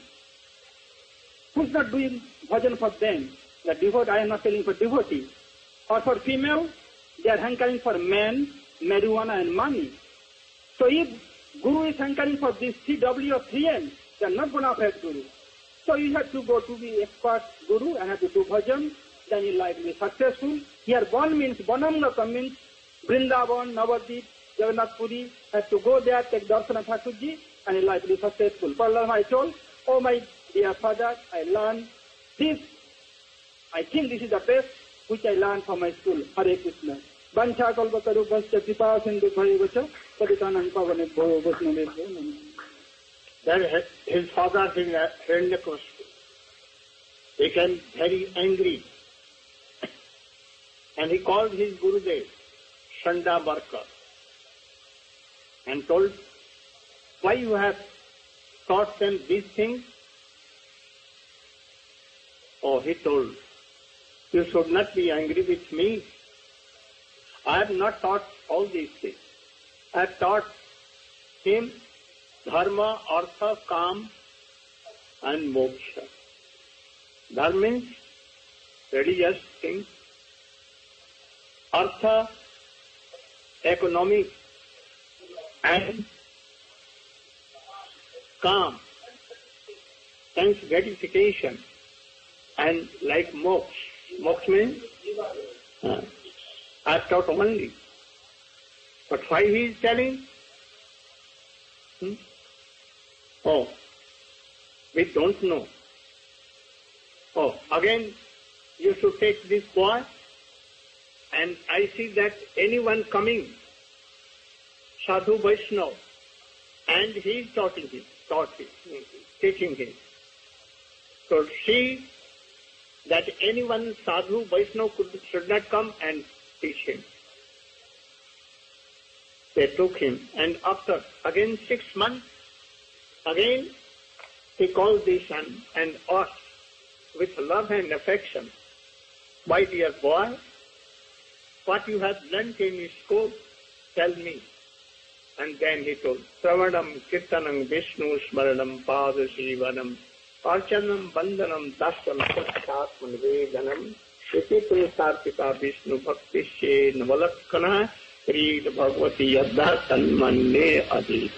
Speaker 6: Who's not doing bhajan for them? The devotee, I am not telling for devotee. Or for female, they are hankering for men, marijuana and money. So if Guru is hankering for this 3W or 3M, they are not bona fide Guru. So you have to go to the expert Guru and have to do bhajan, then your life will be successful. Here Bon means, Bonamgata means Vrindavan, Navadip, Jagannath Puri, have to go there, take darshan of Thakurji, and your life will be successful. Parlam I told, oh my dear father, I learned this, I think this is the best which I learned from my school. Hare Krishna. Vancha kalpataru vasya kripa sindhu bhaya vacha paditanam pavane bhavo vaishnave.
Speaker 1: Then his father, Hiranyakashipu, became very angry. And he called his Gurudev, Shandabarka, and told, why you have taught them these things? Oh, he told, you should not be angry with me. I have not taught all these things. I have taught him dharma, artha, kam, and moksha. Dharma means religious things. Artha, economic, and kam, sense gratification, and like moksha. Moksha means I have taught only. But why he is telling? Oh, we don't know. Oh, again you should take this boy, and I see that anyone coming, Sadhu Vaishnava, and he is teaching him. So see that anyone Sadhu Vaishnava should not come and teach him. They took him, and after again 6 months, again he called the son and asked with love and affection, my dear boy, what you have learnt in school, tell me. And then he told, Pravanam, Kirtanam, Vishnu, Smaranam, Pada Sivanam, Archanam, Bandhanam, Dasam, Satsatman, Vedanam, Iti Punisarpita, Vishnu, Bhakti, She, Navalakkana, Read Bhagavati, Yadda, Tanmanne, Adi.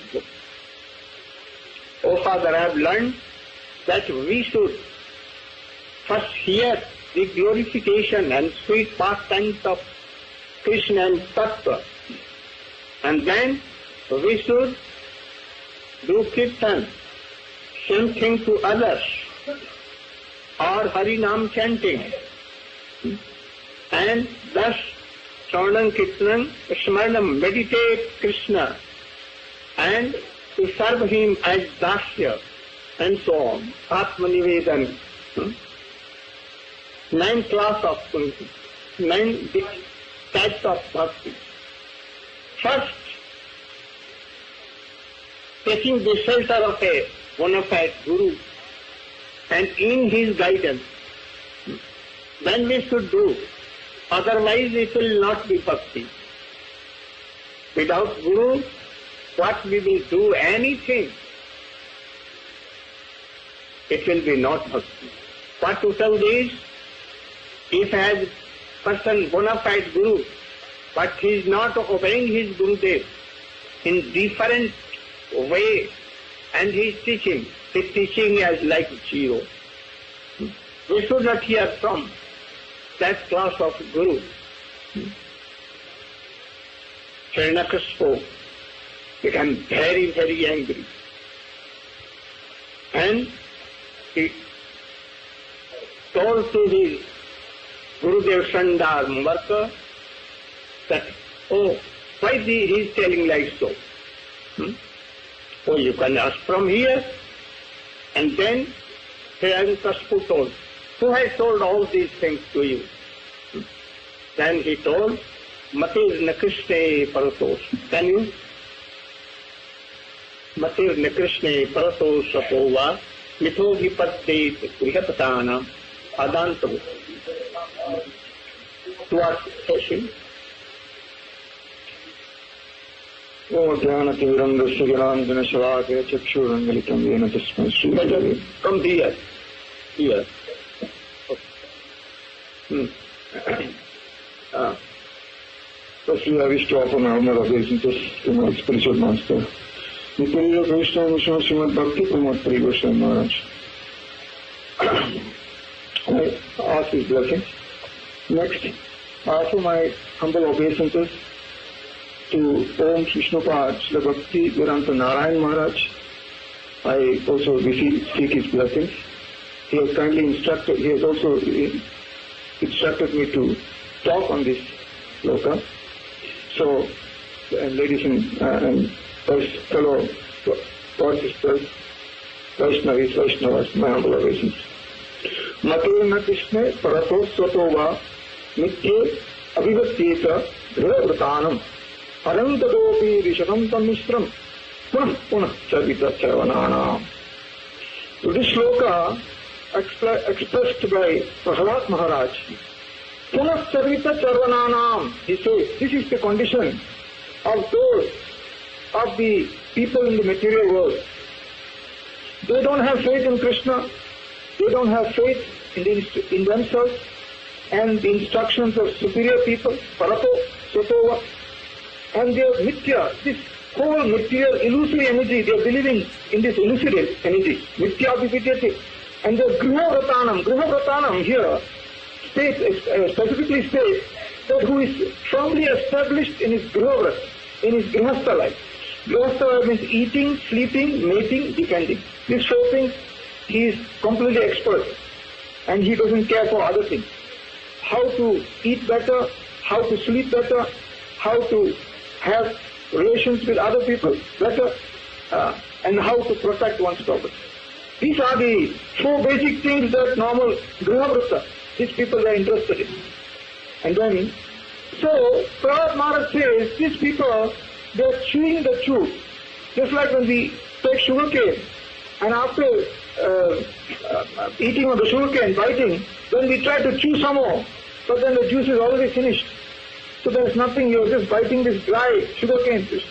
Speaker 1: Oh Father, I have learned that we should first hear the glorification and sweet pastimes of Krishna and Tattva, and then we should do Kirtan, same thing to others, or Harinam chanting, and thus Sravanam Kirtanam Smaranam, meditate Krishna, and to serve him as dasya and so on. Atmanivedan. 9 class of 9 types of bhakti. First, taking the shelter of a bona fide guru and in his guidance, then we should do. Otherwise it will not be bhakti. Without guru, what we will do anything, it will be not bhakti. What to tell this? If as person bona fide guru, but he is not obeying his Gurudev in different way, and his teaching is like zero. We should not hear from that class of guru. Hiranyakashipu became very, very angry. And he told to his Gurudev Sandar Mvarka that, oh, why he is telling like so? Oh, you can ask from here. And then Hiranyakashipu told, who has told all these things to you? Then he told, Matir Nakrishne Paratos. Can you? Matir Nakrishne Paratos Sapova Mitho Vipatte Grihapatanam Adanto. What question?
Speaker 7: O Jnanativirandasya Gyanandana Shavakaya Chakshurangalitam Yena Tasmai Sri.
Speaker 1: From here. Here.
Speaker 7: Firstly, I wish to offer my honor obeisances to my spiritual master, Nityayya Vaishnava Mission Srimad Bhakti Pramod Pri Goswami Maharaj. I ask his blessings. Next, I offer my humble obeisances to Om Vishnupad Srila Bhakti Vedanta Narayan Maharaj. I also seek his blessings. He has also instructed me to talk on this sloka. So, ladies and fellow God sisters, Vaishnavas, my humble obeisance. Matena Krishne Parato Sotova Nitye Abhivatyeta Dhruvatanam Arantadopi Rishanam Tamistram Punah Chavita Chavananam. So this sloka expressed by Prahlad Maharaj, Punah Chavita Chavananam, he says, this is the condition of the people in the material world. They don't have faith in Krishna, they don't have faith in themselves and the instructions of superior people, Parato, Sotova, and they are mithya, this whole material illusory energy, they are believing in this illusory energy, mithya vividyate, and the Grihavratanam here specifically states that who is firmly established in his Grihavrat, in his Grihastha life. Grihastha life means eating, sleeping, mating, defending. These 4 things he is completely expert, and he doesn't care for other things. How to eat better, how to sleep better, how to have relations with other people better, and how to protect one's property. These are the 4 basic things that normal Grihavrata, these people are interested in. And then, so Prahlad Maharaj says, these people, they are chewing the chew. Just like when we take sugarcane, and after eating of the sugarcane, biting, then we try to chew some more, but then the juice is already finished. So there is nothing, you are just biting this dry sugarcane, this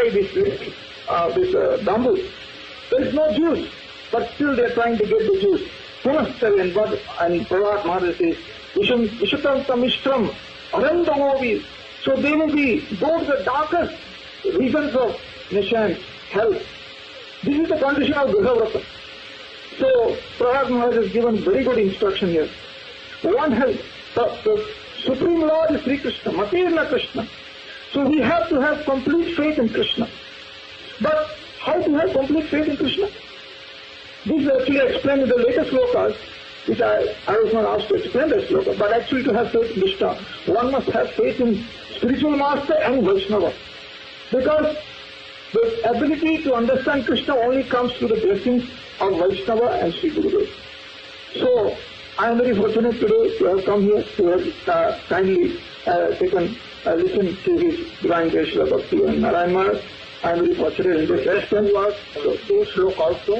Speaker 7: bamboo. There is no juice, but still they are trying to get the juice. And Prahlad Maharaj says, Vishutam Tamistram, Arandamovi. So they will be both the darkest reasons of Nishan, health. This is the condition of Grihavrata. So Prahlad Maharaj has given very good instruction here. One health, the Supreme Lord is Sri Krishna, Matirna Krishna. So we have to have complete faith in Krishna. But how to have complete faith in Krishna? This is actually explained in the latest slokas, which I was not asked to explain the sloka, but actually to have faith in Krishna, one must have faith in spiritual master and Vaishnava. Because The ability to understand Krishna only comes through the blessings of Vaishnava and Sri Gurudev. So, I am very fortunate today to have come here, to have kindly taken listen to his divine grace of Bhakti and Narayan Maharaj. I am very fortunate in this lesson. Two slok also.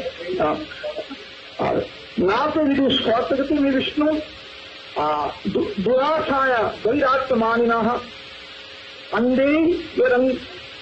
Speaker 7: Nata vidu swartagati me Vishnu durashaya vairatmaninaha ande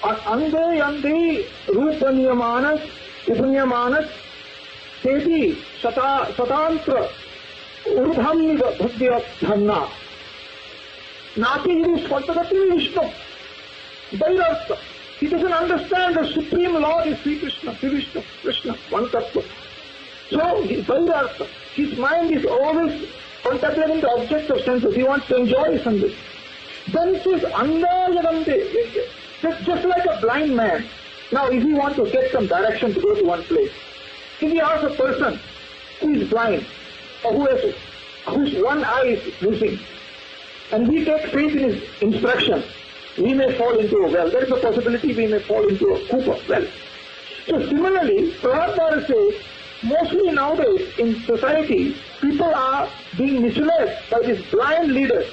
Speaker 7: rupanyamanas upanyamanas tedi satantra urdhamni bhagya dhamna nati vidu swartagati me Vishnu vairartha. He doesn't understand the Supreme Lord is Sri Krishna, Sri Vishnu, Krishna, one Tattva. So, his mind is always contemplating the object of senses. He wants to enjoy senses. Then it is andayadante, just like a blind man. Now, if he wants to get some direction to go to one place, if he asks a person who is blind, or whose one eye is missing, and we take faith in his instruction, we may fall into a well. There is a possibility we may fall into a Cooper well. So similarly, Prabhupada says, mostly nowadays in society, people are being misled by these blind leaders.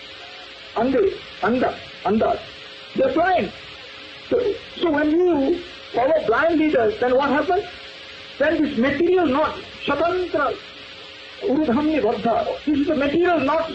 Speaker 7: Andas. They're blind. So when you follow blind leaders, then what happens? Then this material knot, Shatantra Urudhamni Vardha, this is the material knot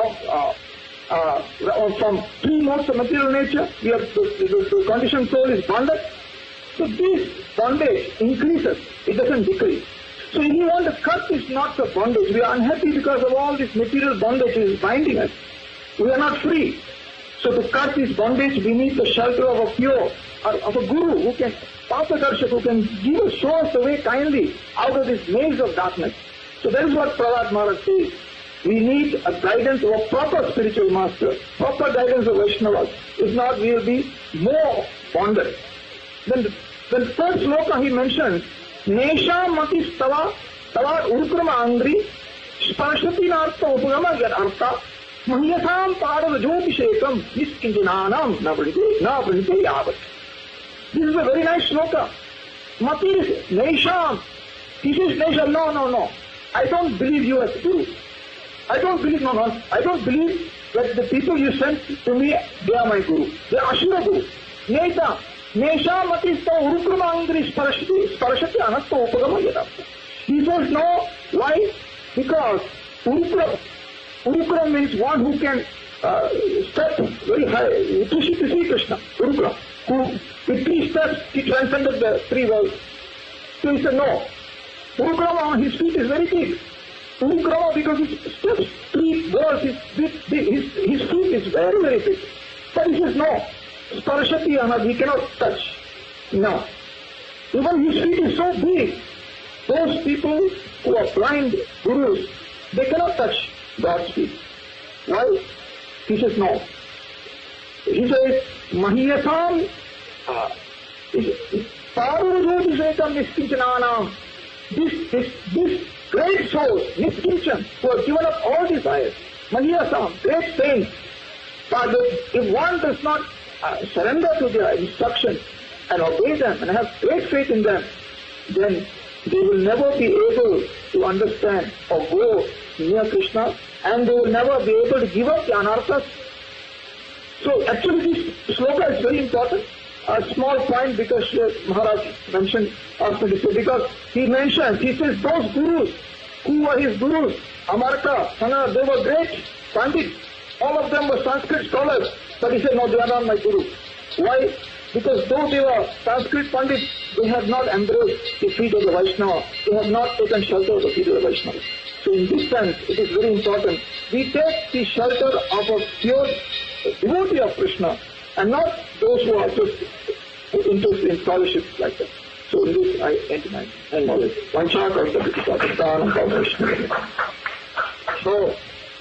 Speaker 7: of from three modes of material nature. We have the conditioned soul is bonded. So this bondage increases, it doesn't decrease. So if you want to cut this knots of bondage, we are unhappy because of all this material bondage is binding us. We are not free. So to cut this bondage, we need the shelter of a pure, of a guru who can, Papadarshak, who can give us, show us the way kindly out of this maze of darkness. So that is what Prahlad Maharaj says. We need a guidance of a proper spiritual master, proper guidance of Vaishnavas. If not, we will be more bonded. Then the third sloka he mentions, Nesha matis tava urukrama angri sparshati nartha upagama yad artha mahyasam parava jyotishekam niskinjananam na pranite yavat. This is a very nice sloka. Matis Nesham. He says Nesham, no. I don't believe you as Guru. I don't believe that the people you sent to me, they are my Guru. They are Ashura Guru. Neta, Nesha Matista Urukrama Angri Sparashati Anatta Upagama Yadapta. He says no. Why? Because Urukram means one who can step very high, to see Krishna, Urukram, who with 3 steps he transcended the 3 worlds. So he said no. Urukrama on his feet is very big. Urukrama, because his steps 3 worlds is big, his feet is very, very big. But he says no. Sparashati Anad, he cannot touch. No. Even his feet is so big. Those people who are blind gurus, they cannot touch God's feet. Why? He says no. He says, Mahiyasam Parurajyotisekam Niskinchananam. This great souls, Niskinchan, who have given up all desires, Mahiyasam, great saints. But if one does not surrender to their instructions and obey them and have great faith in them, then they will never be able to understand or go near Krishna, and they will never be able to give up the anarthas. So actually this sloka is very important. A small point because Maharaj mentioned also this, because he says those gurus, who were his gurus, Amarta, Sana, they were great pandits. All of them were Sanskrit scholars. But he said, no, they are not my guru. Why? Because though they were Sanskrit pandits, they have not embraced the feet of the Vaishnava. They have not taken shelter of the feet of the Vaishnava. So in this sense, it is very important. We take the shelter of a pure devotee of Krishna, and not those who are just interested in scholarships like that. So in this I end my knowledge. So,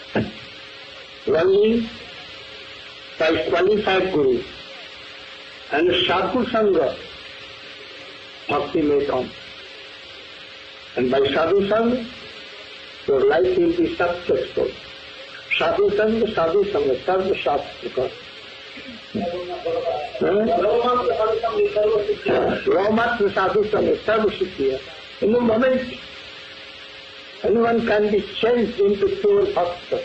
Speaker 7: only by qualified guru and sadhu sangha, bhakti may come. And by sadhu sangha, your life will be successful. Sadhu sangha, sarva shastra.
Speaker 1: Roma Prasadu Sarvasiddhya. In a moment, anyone can be changed into pure bhakta.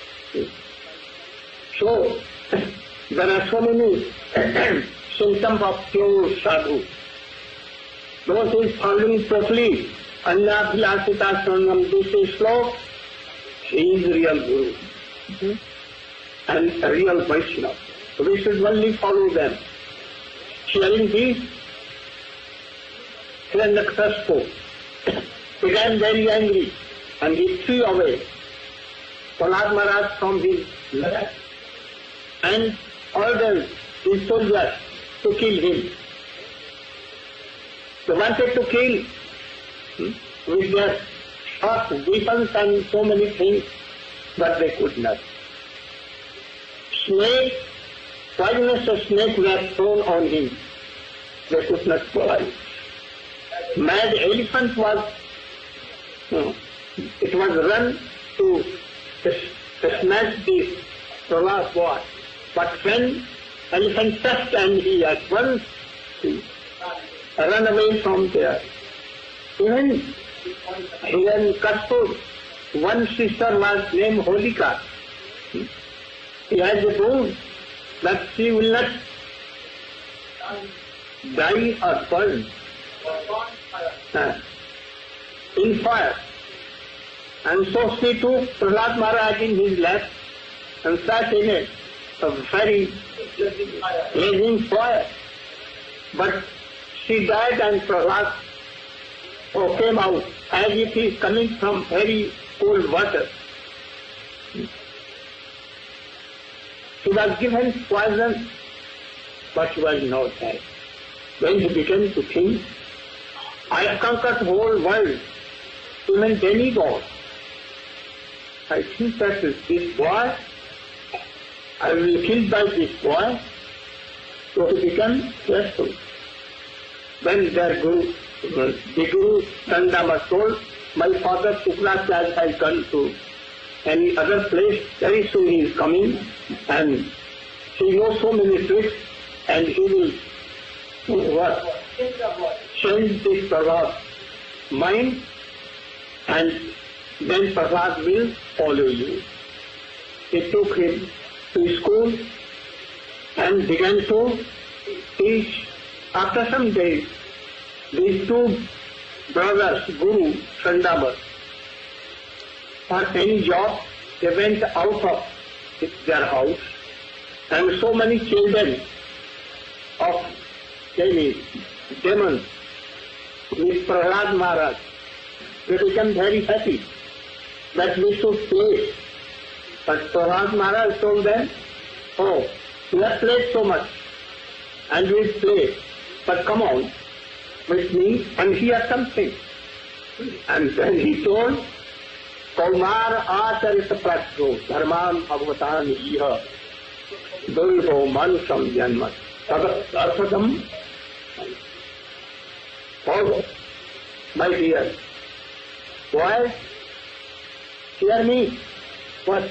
Speaker 1: So, there are so many symptoms of pure sadhu. Those who is following properly, Annabhilasita Sranam, this is slow, he is real Guru and a real Vaishnava. We should only follow them. Hearing this, Hiranyakashipu began very angry and he threw away Prahlad Maharaj from his lap and ordered his soldiers to kill him. They wanted to kill with their sharp weapons and so many things, but they could not. Snake, poisonous snake were thrown on him. They could not survive. Mad elephant was, it was run to smash the Prahlad boy. But when elephant touched and he at once ran away from there. Even Hiranyakashipu, one sister was named Holika. He has a rule that she will not die or burn in fire. And so she took Prahlad Maharaj in his lap and sat in a very blazing fire. But she died and Prahlad came out as if he is coming from very cold water. He was given poison, but he was not dead. When he began to think, I have conquered the whole world, even demigod. I think that this boy, I will be killed by this boy, so he became restful. Then their Guru, the Guru Sandama told, my father Tukracharya has gone to any other place, very soon he is coming and he knows so many tricks and he will change this Prahlad's mind and then Prahlad will follow you. He took him to school and began to teach. After some days, these two brothers, Guru, Sandama, for any job, they went out of their house and so many children of demons with Prahlad Maharaj, they became very happy that we should play. But Prahlad Maharaj told them, oh, we have played so much and we play, but come on with me and hear something. And then he told, Kaumar acharit prasho dharman bhagavatam iha dulho manusam janmat tadat follow, my dear. Why? Hear me. What?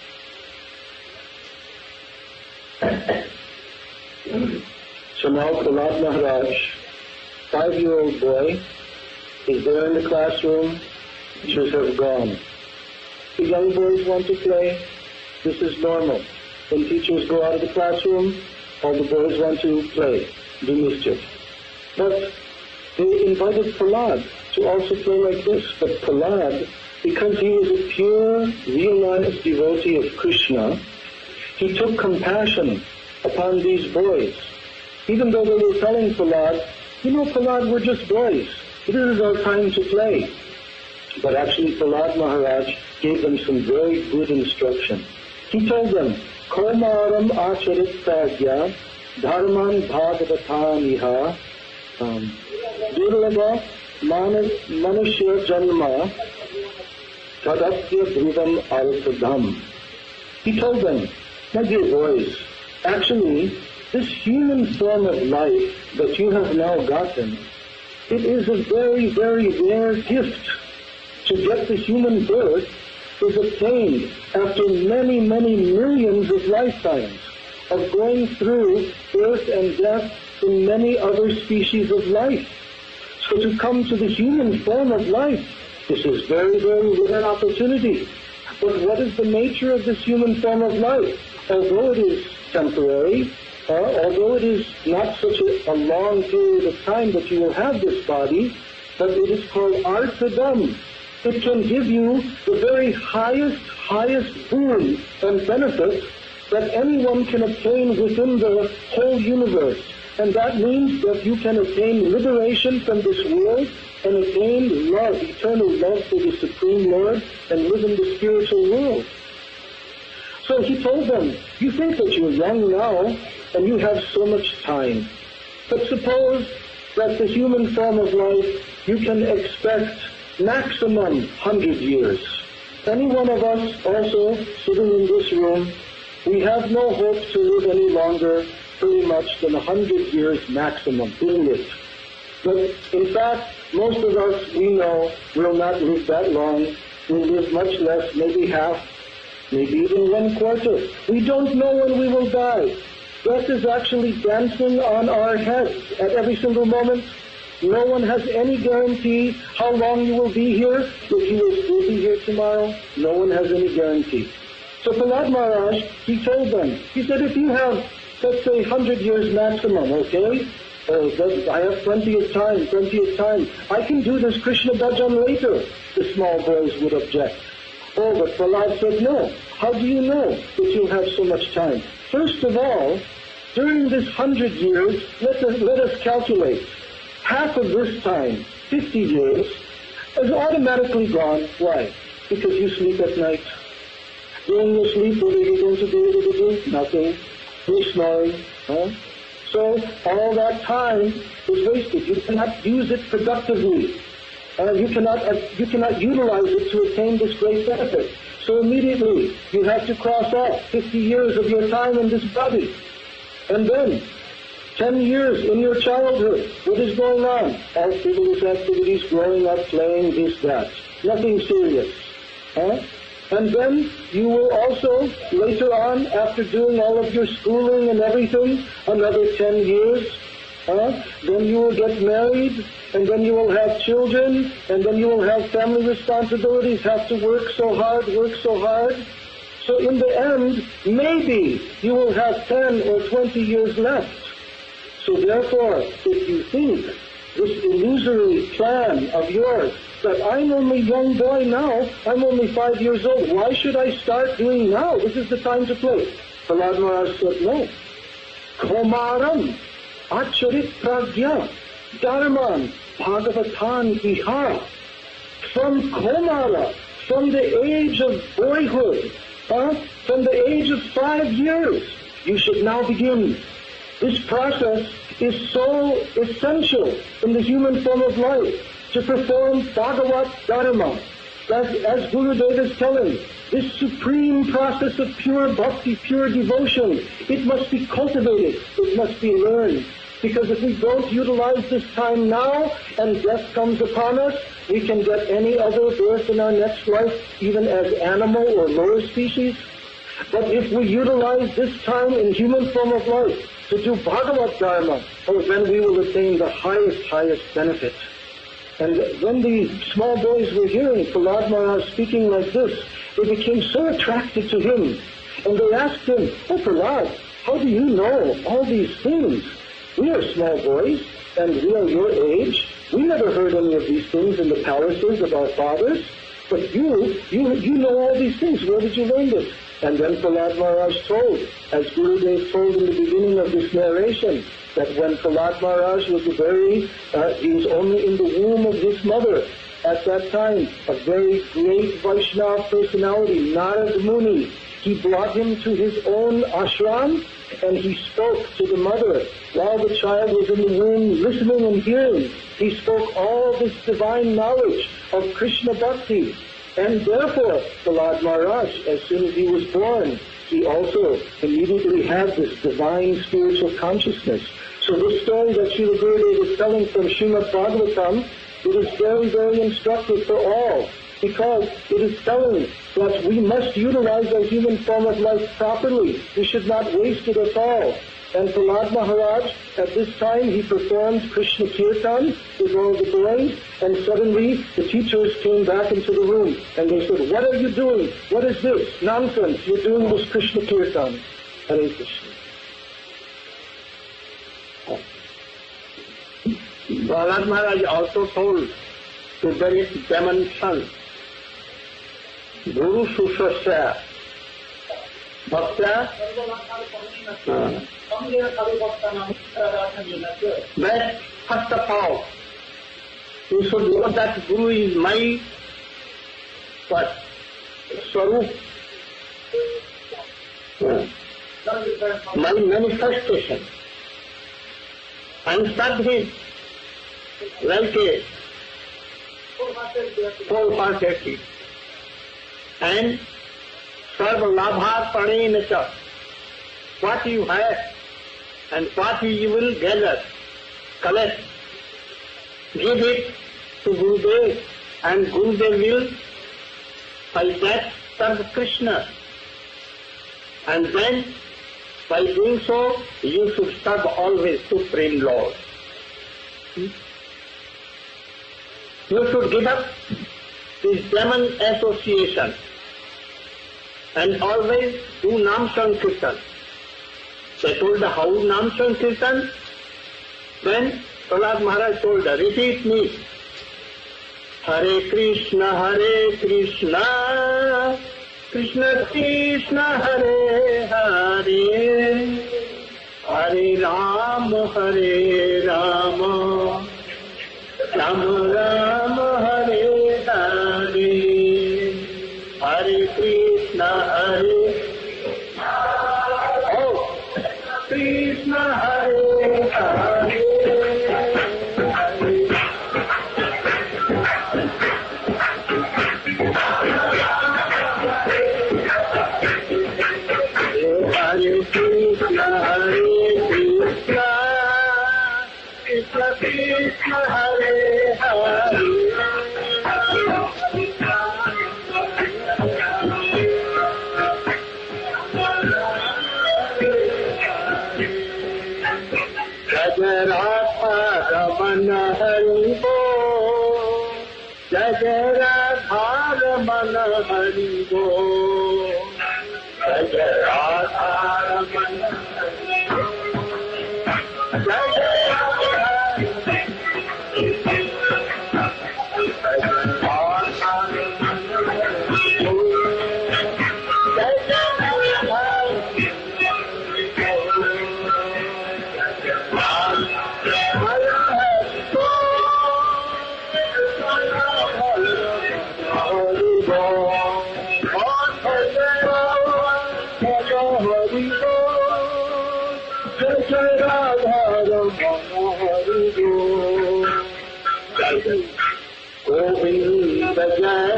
Speaker 5: So now Prahlad Maharaj, 5-year-old boy, is there in the classroom. Teachers have gone. The young boys want to play. This is normal. When teachers go out of the classroom, all the boys want to play, do mischief. But they invited Prahlad to also play like this. But Prahlad, because he was a pure, realized devotee of Krishna, he took compassion upon these boys. Even though they were telling Prahlad, Prahlad, we're just boys. This is our time to play. But actually Prahlad Maharaj gave them some very good instruction. He told them, Kaumaram acharit pragya dharman bhagavataniha durlabha manushya janma tadatya dhruvam arthadham. He told them, my dear boys, actually this human form of life that you have now gotten, it is a very, very rare gift. To get the human birth is obtained after many, many millions of lifetimes. of going through birth and death in many other species of life. So to come to the human form of life, this is very, very rare opportunity. But what is the nature of this human form of life? Although it is temporary, although it is not such a long period of time that you will have this body, but it is called arthadam. It can give you the very highest boon and benefit that anyone can obtain within the whole universe. And that means that you can attain liberation from this world and attain love, eternal love for the Supreme Lord, and live in the spiritual world. So he told them, you think that you're young now and you have so much time. But suppose that the human form of life, you can expect maximum 100 years. Any one of us also sitting in this room, we have no hope to live any longer pretty much than 100 years maximum, isn't it? But in fact, most of us, we know, will not live that long. We'll live much less, maybe half, maybe even 1/4. We don't know when we will die. Death is actually dancing on our heads at every single moment. No one has any guarantee how long you will be here. If you will still be here tomorrow, no one has any guarantee. So Prahlad Maharaj, he told them, he said, if you have, let's say, 100 years maximum, okay? I have plenty of time. I can do this Krishna bhajan later, the small boys would object. Oh, but Prahlad said, no. How do you know that you'll have so much time? First of all, during this 100 years, let us calculate. Half of this time, 50 years, is automatically gone. Why? Because you sleep at night. During your sleep, what are you going to be able to do? Nothing. You're snoring. So all that time is wasted. You cannot use it productively. You cannot utilize it to attain this great benefit. So immediately you have to cross off 50 years of your time in this body. And then 10 years in your childhood. What is going on? All frivolous activities, growing up, playing, this, that. Nothing serious. And then you will also, later on, after doing all of your schooling and everything, another 10 years, then you will get married, and then you will have children, and then you will have family responsibilities, have to work so hard. So in the end, maybe you will have 10 or 20 years left. So therefore, if you think this illusory plan of yours, that I'm only a young boy now, I'm only 5 years old, why should I start doing now? This is the time to play. Prahlad Maharaj said, no. Komaram, acharit pragya, dharman, bhagavatan iha. From Komara, from the age of boyhood, from the age of 5 years, you should now begin. This process is so essential in the human form of life to perform Bhagavat Dharma. As Gurudev is telling, this supreme process of pure bhakti, pure devotion, it must be cultivated, it must be learned. Because if we don't utilize this time now and death comes upon us, we can get any other birth in our next life, even as animal or lower species. But if we utilize this time in human form of life to do Bhagavat Dharma, then we will attain the highest benefit. And when the small boys were hearing Prahlad Maharaj speaking like this, they became so attracted to him. And they asked him, oh Prahlad, how do you know all these things? We are small boys, and we are your age. We never heard any of these things in the palaces of our fathers. But you know all these things. Where did you learn this? And then Prahlad Maharaj told, as Gurudev told in the beginning of this narration, that when Prahlad Maharaj was he was only in the womb of his mother. At that time, a very great Vaishnava personality, Narad Muni, he brought him to his own ashram, and he spoke to the mother while the child was in the womb, listening and hearing. He spoke all this divine knowledge of Krishna Bhakti. And therefore, Prahlad Maharaj, as soon as he was born, he also immediately had this divine spiritual consciousness. So this story that Srila Gurudev is telling from Srimad Bhagavatam, it is very, very instructive for all. because it is telling that we must utilize our human form of life properly. We should not waste it at all. And Prahlad Maharaj, at this time, he performed Krishna Kirtan with all the boys, and suddenly the teachers came back into the room, and they said, "What are you doing? What is this? Nonsense. You're doing this Krishna Kirtan." Hare Krishna.
Speaker 1: Prahlad Maharaj also told to Dalit Demon's son, Guru Sushasya Bhaktya, that first of all, you should know that Guru is my Swarup, my manifestation, and serve him like a wholeheartedly, and serve labharpanena cha. What you have and what you will gather, collect, give it to Gurudev, and Gurudev will by that serve Krishna. And then by doing so, you should serve always Supreme Lord. You should give up this demon association and always do Nam Sankirtan. They told her, how Nam Sankirtan? Then Prahlad Maharaj told her, repeat me. Hare Krishna, Krishna Krishna, Hare Hare, Hare Rama, Rama Rama, Hare Hare, Hare Krishna, Krishna, Hare Hare. Krishna Hare Hare, Jai Radha Ramana Hari Bo, Jai Radha Ramana Hari Bo, Jai Radha Ramana Hari Bo, Jai Govinda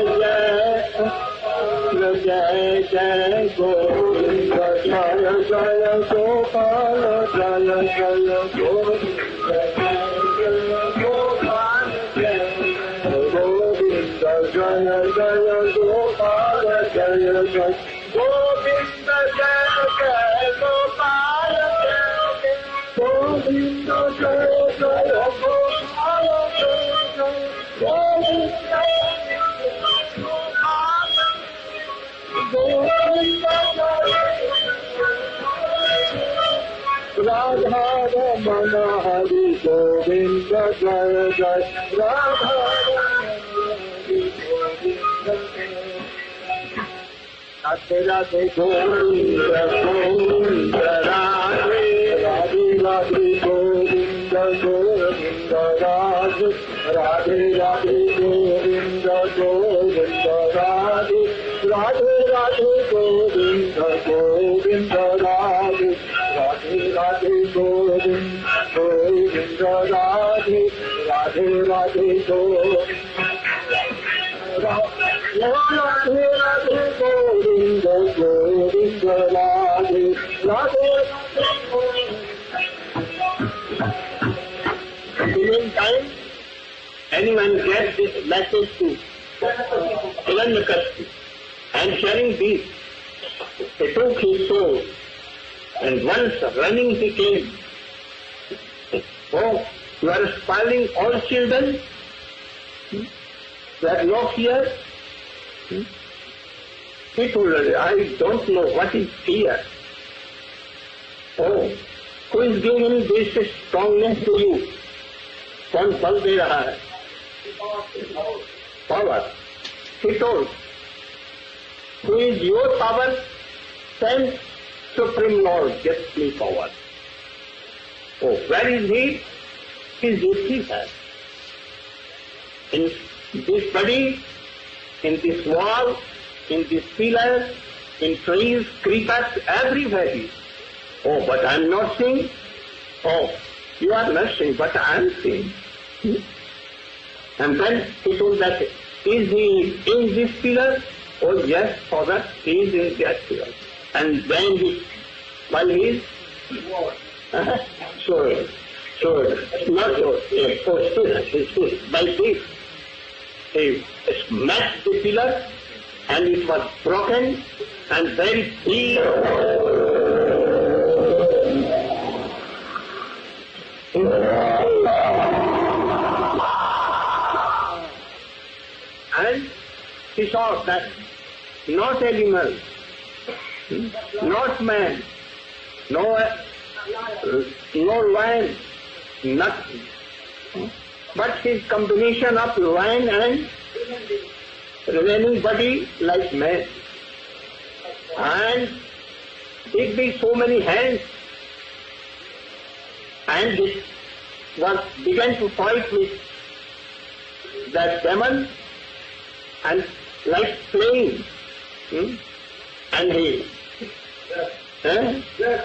Speaker 1: Jai Jai Govinda Jaya Jaya Gopala Jaya Jaya Govinda Jaya Gopala Jaya Govinda Jaya Jaya Gopala Jaya Jaya Govinda Jaya Jaya Gopala Jaya Govinda Jaya Jaya Gopala Jaya Govinda Radha Ramana Hari Govinda Jaya Jaya Radha Ramana Hari Govinda Jaya Radhe Govinda Govinda Radhe Radhe Radhe Govinda Govinda Radhe Radhe Radhe Govinda Govinda Radhe Radhe Radhe Govinda Govinda Radhe Radhe Radhe Govinda Govinda Radhe Radhe Radhe Govinda Radhe Radhe Govinda Govinda Radhe Radhe In the meantime, anyone gets this message to Hiranyakashipu. And hearing this, he took his sword, and once running he came. Oh, you are spoiling all children? You have no fear? He told her, I don't know what is fear. Oh, who is giving this strongness to you? कौन बल दे रहा है? Power. He told, who is your power? Send Supreme Lord, get me power. Oh, where is he? He is here. In this body, in this wall, in this pillar, in trees, creepers, everywhere he is. Oh, but I am not seeing. Oh, you are not seeing, but I am seeing. And then he told that, is he in this pillar? Oh yes, Father, he is in that pillar. And then he, while he is, sure, not sure, by this, he smashed the pillar and it was broken and very deep. And he saw that not animal, not man, no lion, nothing. But his combination of lion and remaining body like man. And it be so many hands. And it began to fight with that demon and like playing. And he and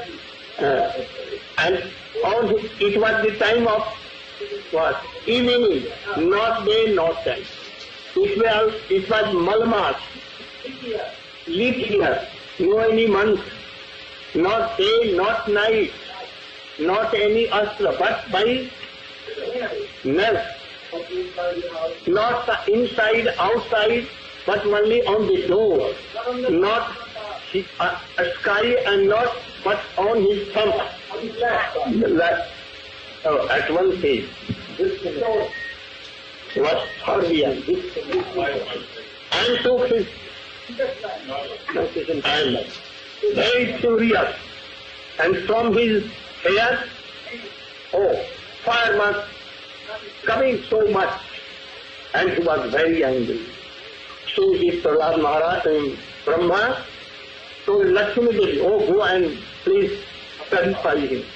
Speaker 1: all it was the time of what? Evening, not day, not night. It was Malmas, leap year, no any month, not day, not night, not any astra, but by nest, not the inside, outside, but only on the door, not a sky and not but on his thumb. At one stage, was Sardian, and took his hand, very furious, and from his hair, oh, fire was coming so much, and he was very angry. So he Prahlad Maharaj and Brahma told Lakshmi Devi, oh, go and please purify him.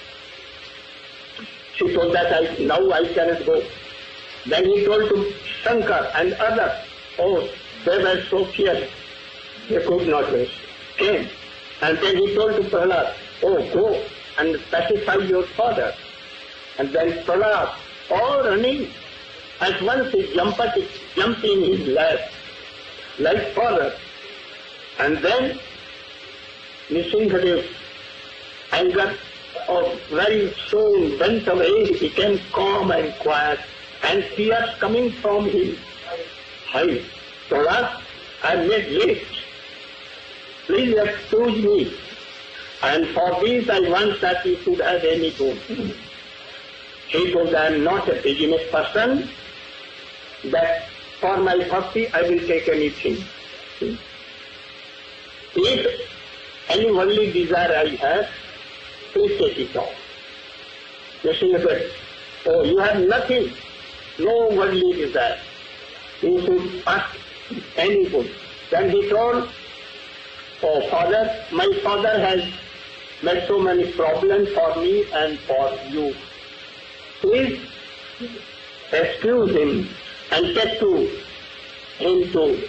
Speaker 1: She told that now I cannot go. Then he told to Shankar and others, oh, they were so fierce, they could not rest. Came. And then he told to Prahlad, oh, go and pacify your father. And then Prahlad, all running, at once he jumped in his lap, like father. And then Nrsimhadev, anger of very soon went away, he became calm and quiet, and tears coming from his eyes. Prahlad, I made late. Please excuse me. And for this I want that you should have any boon. He told, I am not a business person, that for my bhakti I will take anything. If any worldly desire I have, please take it off. Nrsimha said, oh, you have nothing, no worldly desire. You should ask any good. Then he told, oh, Father, my father has made so many problems for me and for you. Please excuse him and take to him to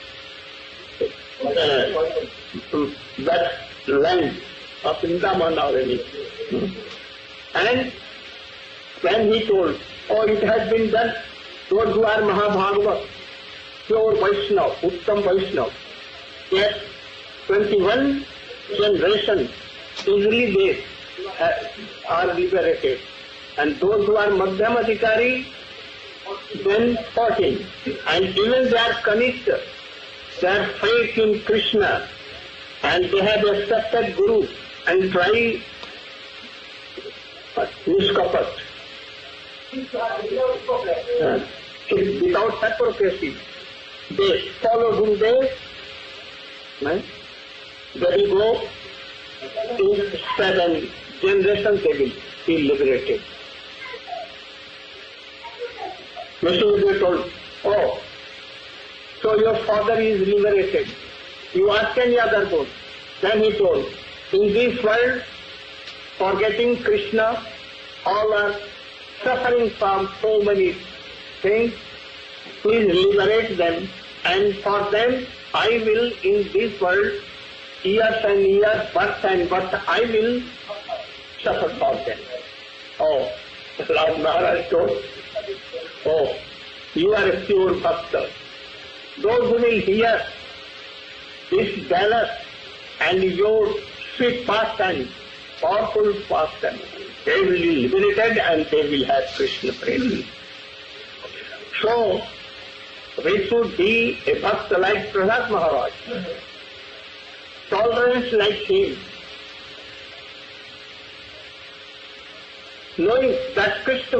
Speaker 1: that land of Vrindavan or anything. And when he told, oh, it has been done, those who are Mahabhagavad, pure Vaishnava, Uttam Vaishnava, yet 21 generations easily they are liberated. And those who are Madhyam Adhikari, then 14. And even they are connected, their faith in Krishna, and they have accepted Guru and try niskapat. Without hypocrisy. They follow Gurudev, they will go in 7 generations, they will be liberated. Mr. Gurudev told, oh, so your father is liberated. You ask any other God. Then he told, in this world, forgetting Krishna, all are suffering from so many things. Please liberate them, and for them I will in this world, years and years, birth and birth, I will suffer for them. Oh, Lord Maharaj told, oh, you are a pure bhakta. Those who will hear this balance and your sweet pastime, powerful pastime, they will be liberated and they will have Krishna praise. So, we should be a bhakta like Prahlad Maharaj, tolerance like him, knowing that Krishna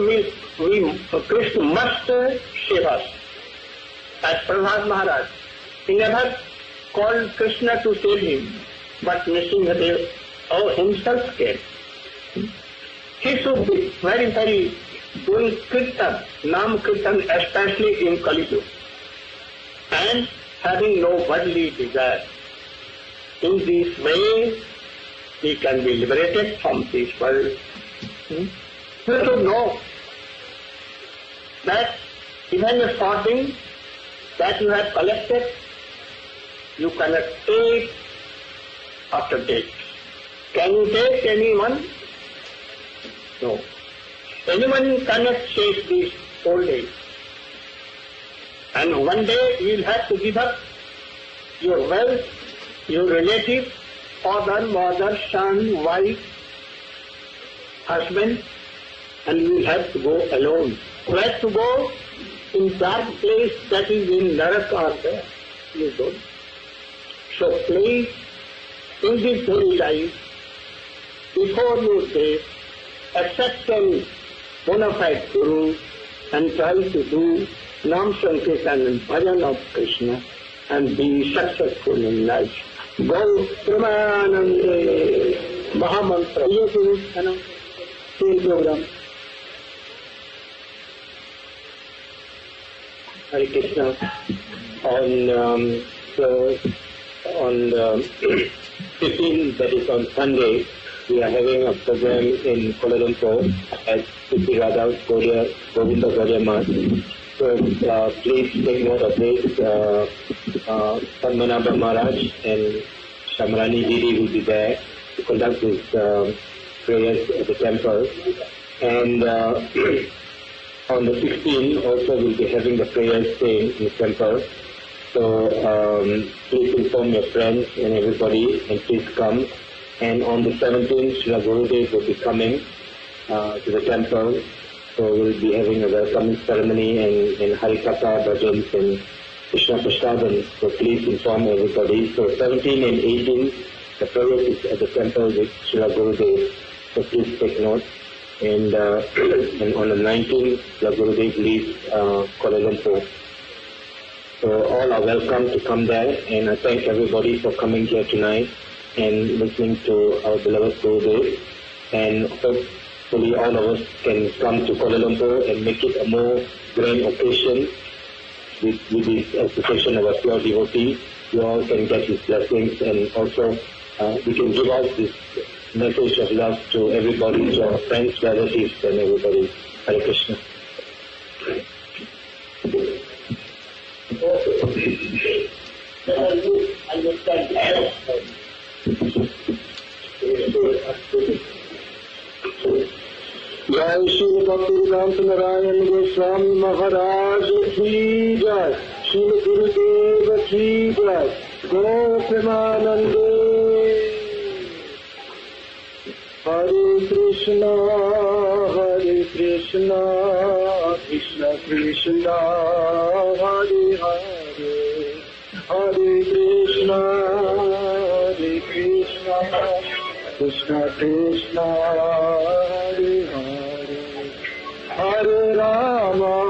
Speaker 1: must save us. As Prahlad Maharaj, he never called Krishna to save him, but Nrsimhadev himself came. He should be very, very doing kirtan, Nam Kirtan, especially in Kali Yuga, and having no worldly desire. In this way, he can be liberated from this world. You should know that even a farthing that you have collected, you cannot take after death. Can you take anyone? No. Anyone cannot chase this old age. And one day you will have to give up your wealth, your relative, father, mother, son, wife, husband, and you will have to go alone. You have to go in dark place that is in Naraka or there. You don't. So please, in this very life, before your death, accept a bona fide Guru and try to do Nam Sankirtan and Bhajan of Krishna and be successful in life. Go Pramanande Mahamantra. Ye Guru, same program. Hare Krishna. On 15th, that is on Sunday, we are having a program in Kuala Lumpur at Sri Radha Govinda Gaudya Math. So please take note of this. Padmanabha Maharaj and Shamrani Didi will be there to conduct this prayers at the temple. And on the 16th also we'll be having the prayers same in the temple. So please inform your friends and everybody and please come. And on the 17th, Srila Gurudev will be coming to the temple. So we'll be having a welcoming ceremony and Harikatha, bhajans and Krishna Prasadam. So please inform everybody. So 17 and 18, the prayer is at the temple with Srila Gurudev. So please take note. And on the 19th, Srila Gurudev leaves Kuala Lumpur. So all are welcome to come there, and I thank everybody for coming here tonight and listening to our beloved Gurudev. And hopefully all of us can come to Kuala Lumpur and make it a more grand occasion with this association of a pure devotee. You all can get his blessings, and also we can give out this message of love to everybody, to our friends, relatives, and everybody. Hare Krishna.
Speaker 7: जय श्री भक्तिवेदांत नारायण गोस्वामी महाराज की जय, श्री गुरुदेव की जय, गो प्रेमानंदे। हरे कृष्णा हरे
Speaker 5: Krishna, Krishna Krishna, Hare Hare, Hare Krishna, Krishna Krishna, Hare Hare, Hare Rama,